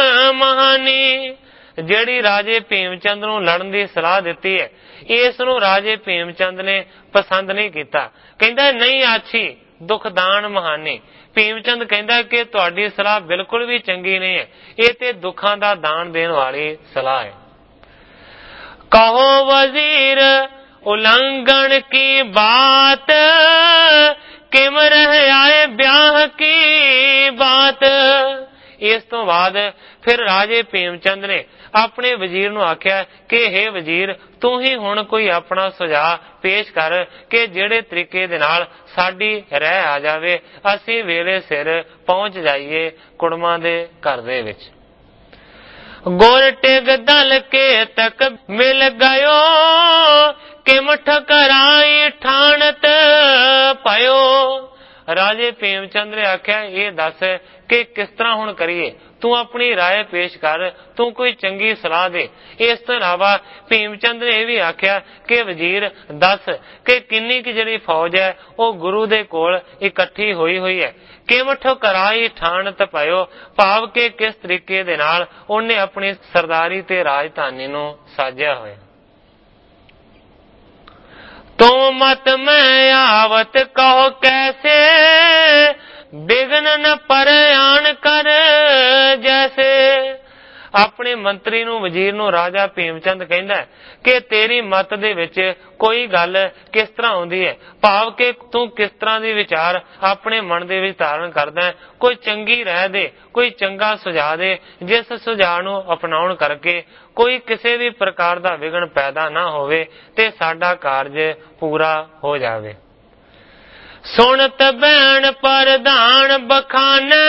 ਮਹਾਨੀ। ਜਿਹੜੀ ਰਾਜੇ ਭੀਮ ਚੰਦ ਨੂੰ ਲੜਨ ਦੀ ਸਲਾਹ ਦਿੱਤੀ ਹੈ, ਇਸ ਨੂੰ ਰਾਜੇ ਭੀਮ ਚੰਦ ਨੇ ਪਸੰਦ ਨਹੀਂ ਕੀਤਾ। ਕਹਿੰਦਾ ਨਹੀਂ ਆਛੀ ਦੁੱਖ ਦਾਨ ਮਹਾਨੀ। ਭੀਮ ਚੰਦ ਕਹਿੰਦਾ ਕਿ ਤੁਹਾਡੀ ਸਲਾਹ ਬਿਲਕੁਲ ਵੀ ਚੰਗੀ ਨਹੀਂ ਹੈ, ਇਹ ਤੇ ਦੁੱਖਾਂ ਦਾ ਦਾਨ ਦੇਣ ਵਾਲੀ ਸਲਾਹ ਹੈ। ਕਹੋ ਵਜ਼ੀਰ ਉਲੰਘਣ ਕੀ ਬਾਤ ਕਿਮ ਰਹਿ ਆਏ ਵਿਆਹ ਕੀ ਬਾਤ। ਇਸ ਤੋਂ ਬਾਅਦ ਫਿਰ ਰਾਜੇ ਭੀਮ ਚੰਦ ਨੇ ਆਪਣੇ ਵਜ਼ੀਰ ਨੂੰ ਆਖਿਆ ਕਿ ਹੇ ਵਜ਼ੀਰ, ਤੂੰ ਹੀ ਹੁਣ ਕੋਈ ਆਪਣਾ ਸੁਝਾਅ ਪੇਸ਼ ਕਰ ਕਿ ਜਿਹੜੇ ਤਰੀਕੇ ਦੇ ਨਾਲ ਸਾਡੀ ਰਹਿ ਆ ਜਾਵੇ, ਅਸੀਂ ਵੇਲੇ ਸਿਰ ਪਹੁੰਚ ਜਾਈਏ ਕੁੜਮਾਂ ਦੇ ਘਰ ਦੇ ਵਿੱਚ। ਗੁਰ ਟਿਗ ਦਲ ਕੇ ਤਕ ਮਿਲ ਗਇਓ ਕਿਮ ਠਕਰਾਈ ਠਾਣਤ ਪਇਓ। ਰਾਜੇ ਭੀਮ ਚੰਦ ਨੇ ਆਖਿਆ ਇਹ ਦੱਸ ਕਿ ਕਿਸ ਤਰ੍ਹਾਂ ਹੁਣ ਕਰੀਏ, ਤੂੰ ਆਪਣੀ ਰਾਏ ਪੇਸ਼ ਕਰ, ਤੂੰ ਕੋਈ ਚੰਗੀ ਸਲਾਹ ਦੇ। ਇਸ ਤੋਂ ਇਲਾਵਾ ਭੀਮ ਚੰਦ ਨੇ ਇਹ ਵੀ ਆਖਿਆ ਕਿ ਵਜ਼ੀਰ ਦੱਸ ਕਿ ਕਿੰਨੀ ਕੁ ਜਿਹੜੀ ਫੌਜ ਹੈ ਉਹ ਗੁਰੂ ਦੇ ਕੋਲ ਇਕੱਠੀ ਹੋਈ ਹੈ। ਕਿਮ ਠਕਰਾਈ ਠਾਣਤ ਪਇਓ ਭਾਵ ਕਿ ਕਿਸ ਤਰੀਕੇ ਦੇ ਨਾਲ ਉਹਨੇ ਆਪਣੀ ਸਰਦਾਰੀ ਤੇ ਰਾਜਧਾਨੀ ਨੂੰ ਸਾਜਿਆ ਹੋਇਆ। ਤੁਮ ਮਤ ਮੈਂ ਆਵਤ ਕਹੋ ਕੈਸੇ ਬਿਗਨ ਨ ਪਰਆਨ ਕਰ ਜੈਸੇ। ਆਪਣੇ ਮੰਤਰੀ ਨੂੰ ਵਜ਼ੀਰ ਨੂੰ ਰਾਜਾ ਭੀਮ ਚੰਦ ਕਹਿੰਦਾ ਕਿ ਤੇਰੀ ਮਤ ਦੇ ਵਿੱਚ ਕੋਈ ਗੱਲ ਕਿਸ ਤਰ੍ਹਾਂ ਆਉਂਦੀ ਹੈ, ਭਾਵ ਕਿ ਤੂੰ ਕਿਸ ਤਰ੍ਹਾਂ ਦੇ ਵਿਚਾਰ ਆਪਣੇ ਮਨ ਦੇ ਵਿੱਚ ਧਾਰਨ ਕਰਦਾ ਹੈ। ਕੋਈ ਚੰਗੀ ਰਾਏ ਦੇ, ਕੋਈ ਚੰਗਾ ਸੁਝਾਅ ਦੇ, ਜਿਸ ਸੁਝਾਅ ਨੂੰ ਅਪਣਾਉਣ ਕਰਕੇ ਕੋਈ ਕਿਸੇ ਵੀ ਪ੍ਰਕਾਰ ਦਾ ਵਿਘਨ ਪੈਦਾ ਨਾ ਹੋਵੇ ਤੇ ਸਾਡਾ ਕਾਰਜ ਪੂਰਾ ਹੋ ਜਾਵੇ। ਸੁਣਤ ਬੈਣ ਪ੍ਰਧਾਨ ਬਖਾਨੇ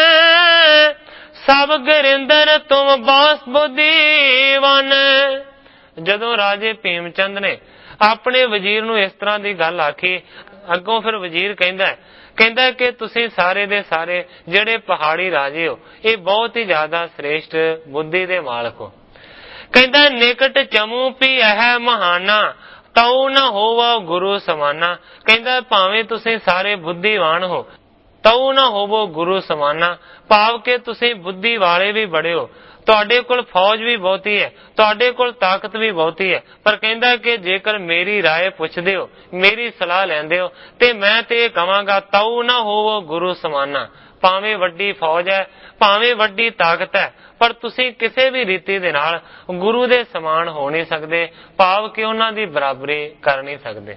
ਸਭ ਗੁਰਿੰਦਰ ਤੁਮ ਬੌਸ ਬੁੱਧੀਵਾਨ। ਜਦੋਂ ਰਾਜੇ ਭੀਮ ਚੰਦ ਨੇ ਆਪਣੇ ਵਜ਼ੀਰ ਨੂੰ ਇਸ ਤਰ੍ਹਾਂ ਦੀ ਗੱਲ ਆਖੀ, ਅੱਗੋਂ ਫਿਰ ਵਜ਼ੀਰ ਕਹਿੰਦਾ ਕਿ ਤੁਸੀਂ ਸਾਰੇ ਦੇ ਸਾਰੇ ਜਿਹੜੇ ਪਹਾੜੀ ਰਾਜੇ ਹੋ, ਇਹ ਬਹੁਤ ਹੀ ਜ਼ਿਆਦਾ ਸ੍ਰੇਸ਼ਟ ਬੁੱਧੀ ਦੇ ਮਾਲਕ ਹੋ। ਕਹਿੰਦਾ ਨਿਕਟ ਚਮੂ ਪੀ ਇਹ ਮਹਾਨਾ ਤਉ ਨਾ ਹੋਵੋ ਗੁਰੂ ਸਮਾਨਾ। ਕਹਿੰਦਾ ਭਾਵੇਂ ਤੁਸੀਂ ਸਾਰੇ ਬੁੱਧੀਵਾਨ ਹੋ, ਤਉ ਨਾ ਹੋਵੋ ਗੁਰੂ ਸਮਾਨਾ ਭਾਵ ਕਿ ਤੁਸੀਂ ਬੁੱਧੀ ਵਾਲੇ ਵੀ ਬੜੇ ਹੋ, ਤੁਹਾਡੇ ਕੋਲ ਫੌਜ ਵੀ ਬਹੁਤੀ ਹੈ, ਤੁਹਾਡੇ ਕੋਲ ਤਾਕਤ ਵੀ ਬਹੁਤੀ ਹੈ, ਪਰ ਕਹਿੰਦਾ ਕਿ ਜੇਕਰ ਮੇਰੀ ਰਾਏ ਪੁੱਛਦੇ ਹੋ, ਮੇਰੀ ਸਲਾਹ ਲੈਂਦੇ ਹੋ ਤੇ ਮੈਂ ਤੇ ਇਹ ਕਹਾਂਗਾ ਤਉ ਨਾ ਹੋਵੋ ਗੁਰੂ ਸਮਾਨਾ। ਭਾਵੇਂ ਵੱਡੀ ਫੌਜ ਹੈ, ਭਾਵੇਂ ਵੱਡੀ ਤਾਕਤ ਹੈ, ਪਰ ਤੁਸੀਂ ਕਿਸੇ ਵੀ ਰੀਤੀ ਦੇ ਨਾਲ ਗੁਰੂ ਦੇ ਸਮਾਨ ਹੋ ਨਹੀਂ ਸਕਦੇ, ਭਾਵ ਕਿ ਉਹਨਾਂ ਦੀ ਬਰਾਬਰੀ ਕਰ ਨਹੀਂ ਸਕਦੇ।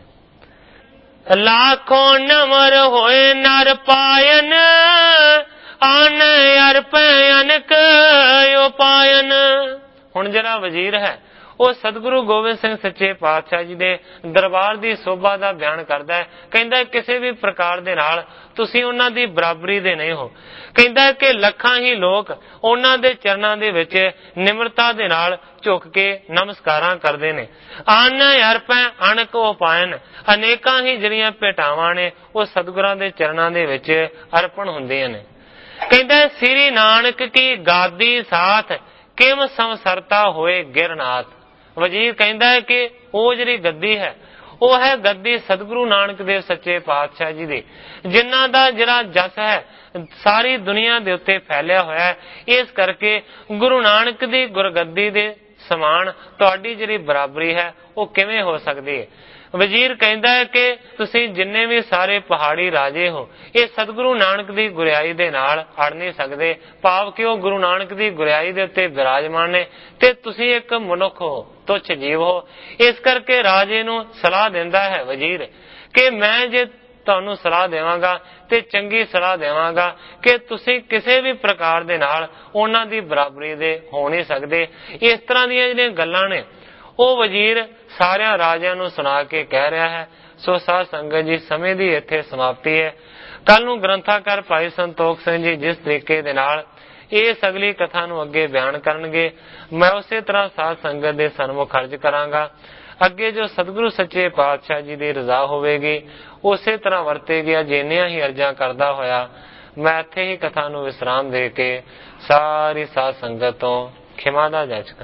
ਲਾਖੋਂ ਨਮਰ ਹੋਏ ਨਰ ਪਾਇਨ ਆਨ ਅਰਪੈ ਅਨਕ ਉਪਾਇਨ। ਹੁਣ ਜਿਹੜਾ ਵਜ਼ੀਰ ਹੈ ਉਹ ਸਤਿਗੁਰੂ ਗੋਬਿੰਦ ਸਿੰਘ ਸੱਚੇ ਪਾਤਸ਼ਾਹ ਜੀ ਦੇ ਦਰਬਾਰ ਦੀ ਸੋਭਾ ਦਾ ਬਿਆਨ ਕਰਦਾ ਹੈ। ਕਹਿੰਦਾ ਕਿਸੇ ਵੀ ਪ੍ਰਕਾਰ ਦੇ ਨਾਲ ਤੁਸੀਂ ਉਹਨਾਂ ਦੀ ਬਰਾਬਰੀ ਦੇ ਨਹੀਂ ਹੋ। ਕਹਿੰਦਾ ਕਿ ਲੱਖਾਂ ਹੀ ਲੋਕ ਉਹਨਾਂ ਦੇ ਚਰਨਾਂ ਦੇ ਵਿੱਚ ਨਿਮਰਤਾ ਦੇ ਨਾਲ ਝੁਕ ਕੇ ਨਮਸਕਾਰਾਂ ਕਰਦੇ ਨੇ। ਆਨ ਅਰਪੈ ਅਣਕ ਉਪਾਇਨ, ਅਨੇਕਾਂ ਹੀ ਜਿਹੜੀਆਂ ਭੇਟਾਵਾਂ ਨੇ ਉਹ ਸਤਿਗੁਰਾਂ ਦੇ ਚਰਨਾਂ ਦੇ ਵਿੱਚ ਅਰਪਣ ਹੁੰਦੀਆਂ ਨੇ। ਕਹਿੰਦਾ ਸ੍ਰੀ ਨਾਨਕ ਕੀ ਗਾਦੀ ਸਾਥ ਕਿਮ ਸੰਸਰਤਾ ਹੋਏ ਗਿਰਨਾਥ। ਵਜ਼ੀਰ ਕਹਿੰਦਾ ਹੈ ਕਿ ਉਹ ਜਿਹੜੀ ਗੱਦੀ ਹੈ ਉਹ ਹੈ ਗੱਦੀ ਸਤਿਗੁਰੂ ਨਾਨਕ ਦੇਵ ਸੱਚੇ ਪਾਤਸ਼ਾਹ ਜੀ ਦੀ, ਜਿਨ੍ਹਾਂ ਦਾ ਜਿਹੜਾ ਜਸ ਹੈ ਸਾਰੀ ਦੁਨੀਆ ਦੇ ਉੱਤੇ ਫੈਲਿਆ ਹੋਇਆ ਹੈ। ਇਸ ਕਰਕੇ ਗੁਰੂ ਨਾਨਕ ਦੀ ਗੁਰਗੱਦੀ ਦੇ ਸਮਾਨ ਤੁਹਾਡੀ ਜਿਹੜੀ ਬਰਾਬਰੀ ਹੈ ਉਹ ਕਿਵੇਂ ਹੋ ਸਕਦੀ ਹੈ। ਵਜ਼ੀਰ ਕਹਿੰਦਾ ਹੈ ਕਿ ਤੁਸੀਂ ਜਿੰਨੇ ਵੀ ਸਾਰੇ ਪਹਾੜੀ ਰਾਜੇ ਹੋ, ਇਹ ਸਤਿਗੁਰੂ ਨਾਨਕ ਦੀ ਗੁਰਿਆਈ ਦੇ ਨਾਲ ਅੜ ਨਹੀਂ ਸਕਦੇ, ਭਾਵ ਕਿ ਉਹ ਗੁਰੂ ਨਾਨਕ ਦੀ ਗੁਰਿਆਈ ਦੇ ਉੱਤੇ ਵਿਰਾਜਮਾਨ ਨੇ ਤੇ ਤੁਸੀਂ ਇੱਕ ਮਨੁੱਖ ਹੋ, ਤੁੱਛ ਜੀਵ ਹੋ। ਇਸ ਕਰਕੇ ਰਾਜੇ ਨੂੰ ਸਲਾਹ ਦਿੰਦਾ ਹੈ ਵਜ਼ੀਰ ਕਿ ਮੈਂ ਜੇ ਤੁਹਾਨੂੰ ਸਲਾਹ ਦੇਵਾਂਗਾ ਤੇ ਚੰਗੀ ਸਲਾਹ ਦੇਵਾਂਗਾ ਕਿ ਤੁਸੀਂ ਕਿਸੇ ਵੀ ਪ੍ਰਕਾਰ ਦੇ ਨਾਲ ਉਹਨਾਂ ਦੀ ਬਰਾਬਰੀ ਦੇ ਹੋ ਨਹੀਂ ਸਕਦੇ। ਇਸ ਤਰ੍ਹਾਂ ਦੀਆਂ ਜਿਹੜੀਆਂ ਗੱਲਾਂ ਨੇ ਉਹ ਵਜ਼ੀਰ ਸਾਰਿਆਂ ਰਾਜਿਆਂ ਨੂੰ ਸੁਣਾ ਕੇ ਕਹਿ ਰਿਹਾ ਹੈ। ਸੋ ਸਾਧ ਸੰਗਤ ਜੀ, ਸਮੇਂ ਦੀ ਇੱਥੇ ਸਮਾਪਤੀ ਹੈ। ਕੱਲ ਨੂੰ ਗ੍ਰੰਥਾਕਾਰ ਭਾਈ ਸੰਤੋਖ ਸਿੰਘ ਜੀ ਜਿਸ ਤਰੀਕੇ ਦੇ ਨਾਲ ਇਸ ਅਗਲੀ ਕਥਾ ਨੂੰ ਅੱਗੇ ਬਿਆਨ ਕਰਨਗੇ, ਮੈਂ ਉਸੇ ਤਰ੍ਹਾਂ ਸਾਧ ਸੰਗਤ ਦੇ ਸਨਮੁਖ ਅਰਜ਼ ਕਰਾਂਗਾ। ਅੱਗੇ ਜੋ ਸਤਿਗੁਰੂ ਸੱਚੇ ਪਾਤਸ਼ਾਹ ਜੀ ਦੀ ਰਜ਼ਾ ਹੋਵੇਗੀ ਉਸੇ ਤਰ੍ਹਾਂ ਵਰਤੇਗੀ। ਜਿੰਨੀਆਂ ਹੀ ਅਰਜ਼ਾਂ ਕਰਦਾ ਹੋਇਆ ਮੈਂ ਇੱਥੇ ਹੀ ਕਥਾ ਨੂੰ ਵਿਸਰਾਮ ਦੇ ਕੇ ਸਾਰੀ ਸਾਧ ਸੰਗਤ ਤੋਂ ਖਿਮਾ ਦਾ ਜਾਚਕਾਂ।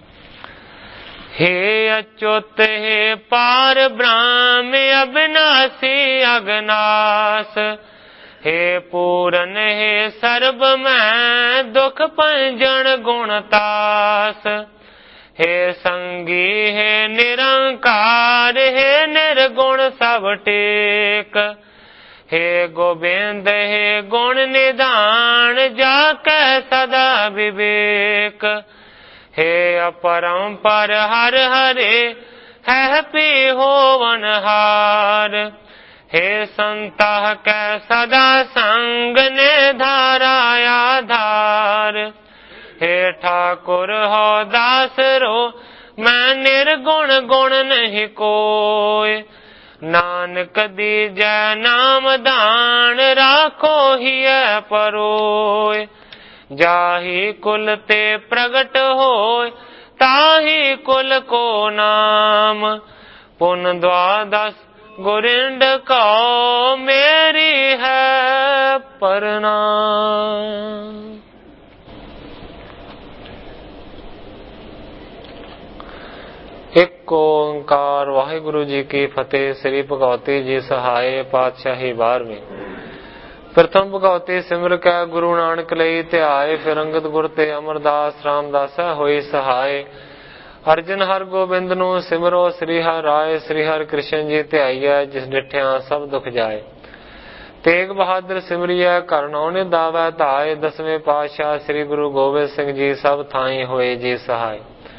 हे अच्युत हे पार ब्रह्म अविनाशी अगनाश, हे पूरन हे सर्ब मैं दुख पंजन गुणतास, हे संगी हे निरंकार हे निर्गुण सब टेक, हे गोबिंद हे गुण निधान जाके सदा विवेक, हे अपरंपर हर हरे है पी होवन हार, हे संतः कै सदा संग ने धारा आधार, हे ठाकुर हो दास रो मैं निर्गुण गुण नहीं कोय, नानक दीजै नाम दान राखो हिय परोय, जाहि कुल ते प्रगट होय ताहि कुल को नाम, पुन द्वादश गुरिंड को मेरी है प्रणाम। एक ओंकार वाहिगुरु जी की फतेह। श्री भगवती जी सहाय पातशाही 12वीं। प्रथम भगवती सिमर कै गुरु नानक लई ध्याए, फिर अंगद गुर ते अमरदास रामदासा होई सहाय, अर्जन हर गोबिंद नू सिमरो श्री हर राय, श्री हर कृष्ण जी ध्याईऐ जिस डिठिया सब दुख जाए, तेग बहादुर सिमरिया घर नौ निधावै धाय, 10वें पातशाह श्री गुरु गोबिंद सिंह जी सब थाई होए जी सहाय,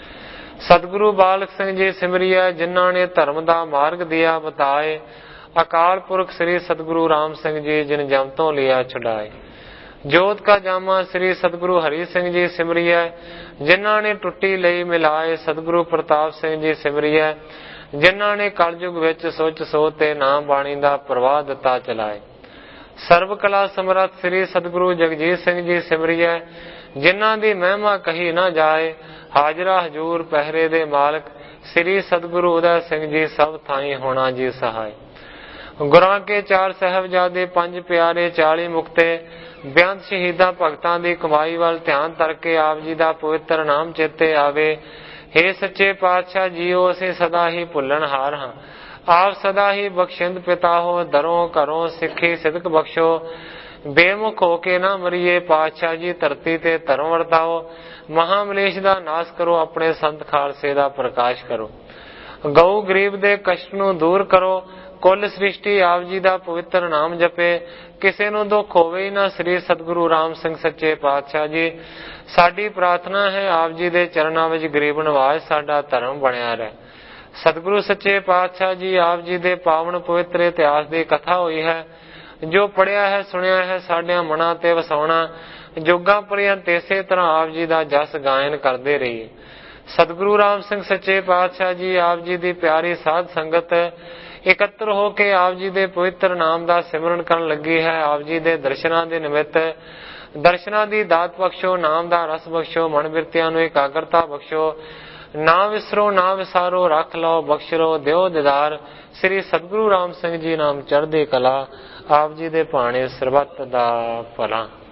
सतगुरु बालक सिंह जी सिमरिया जिन्हां ने धर्म दा मार्ग दिया बताए, अकाल पुरख श्री सतगुरु राम सिंह जी जिन जम तो लिया छुड़ाए, जोत का जामा श्री सतगुरु हरि सिंह जी सिमरिया जिन्हां ने टुट्टी लई मिलाए, सतगुरु प्रताप सिंह जी सिमरिया जिन्हां ने कलयुग विच सोच सोच ते नाम बाणी दा प्रवाह दिता चलाए, सर्व कला समरथ श्री सतगुरु जगजीत सिंह जी सिमरिया जिन्हां दी महिमा कही ना जाए, हाजरा हजूर पहरे दे मालक श्री सतगुरु उदय सिंह जी सब थाई होना जी सहाय, गुरां के 4 साहिबजादे 5 प्यारे 40 मुक्ते, बेअंत शहीदां भगतां दी कमाई वाल ध्यान करके आप जी दा पवित्र नाम चेते आवे, हे सच्चे पातशाह जीओ असीं सदा ही भुल्लण हार हां, आप सदा ही बख्शिंद पिता हो, दरों घरों सिक्खी सिदक बख्शो, बेमुख होके ना मरीए पातशाह जी धरती ते धर्म वरताओ, महामलेश दा नाश करो अपने संत खालसे दा प्रकाश करो, गऊ गरीब दे कष्ट नूं दूर करो, कुल सृष्टि आप जी दा पवित्र नाम जपे, किसे नूं दुख होवे ना श्री सतगुरु राम सिंह सच्चे पातशाह जी, साडी प्रार्थना है आप जी दे चरनां विच गरीब नवाज साडा धर्म बनिया रहे। सतगुरु सच्चे पातशाह जी आप जी दे पावन पवित्र इतिहास दी कथा होई है, जो पढ़िया है सुनिया है साडियां मनां ते वसाउणा, जुगां पर्यंत इसे तरह आप जी दा जस गायन करदे रहिए। सतगुरु राम सिंह सच्चे पातशाह जी आप जी दी प्यारी साध संगत इकत्र होके आप जी दे पवित्र नाम दा सिमरन करन लगी है। आप जी दे दर्शनां दे निमित्त दर्शनां दी दात बख्शो, नाम दा रस बख्शो, मन बिरतियां नूं एकाग्रता बख्शो, ना विसरो ना विसारो, रख लो बख्श लो दिओ दिदार, श्री सतगुरु राम सिंह जी नाम चढ़दी कला, आप जी दे भाणे सरबत दा भला।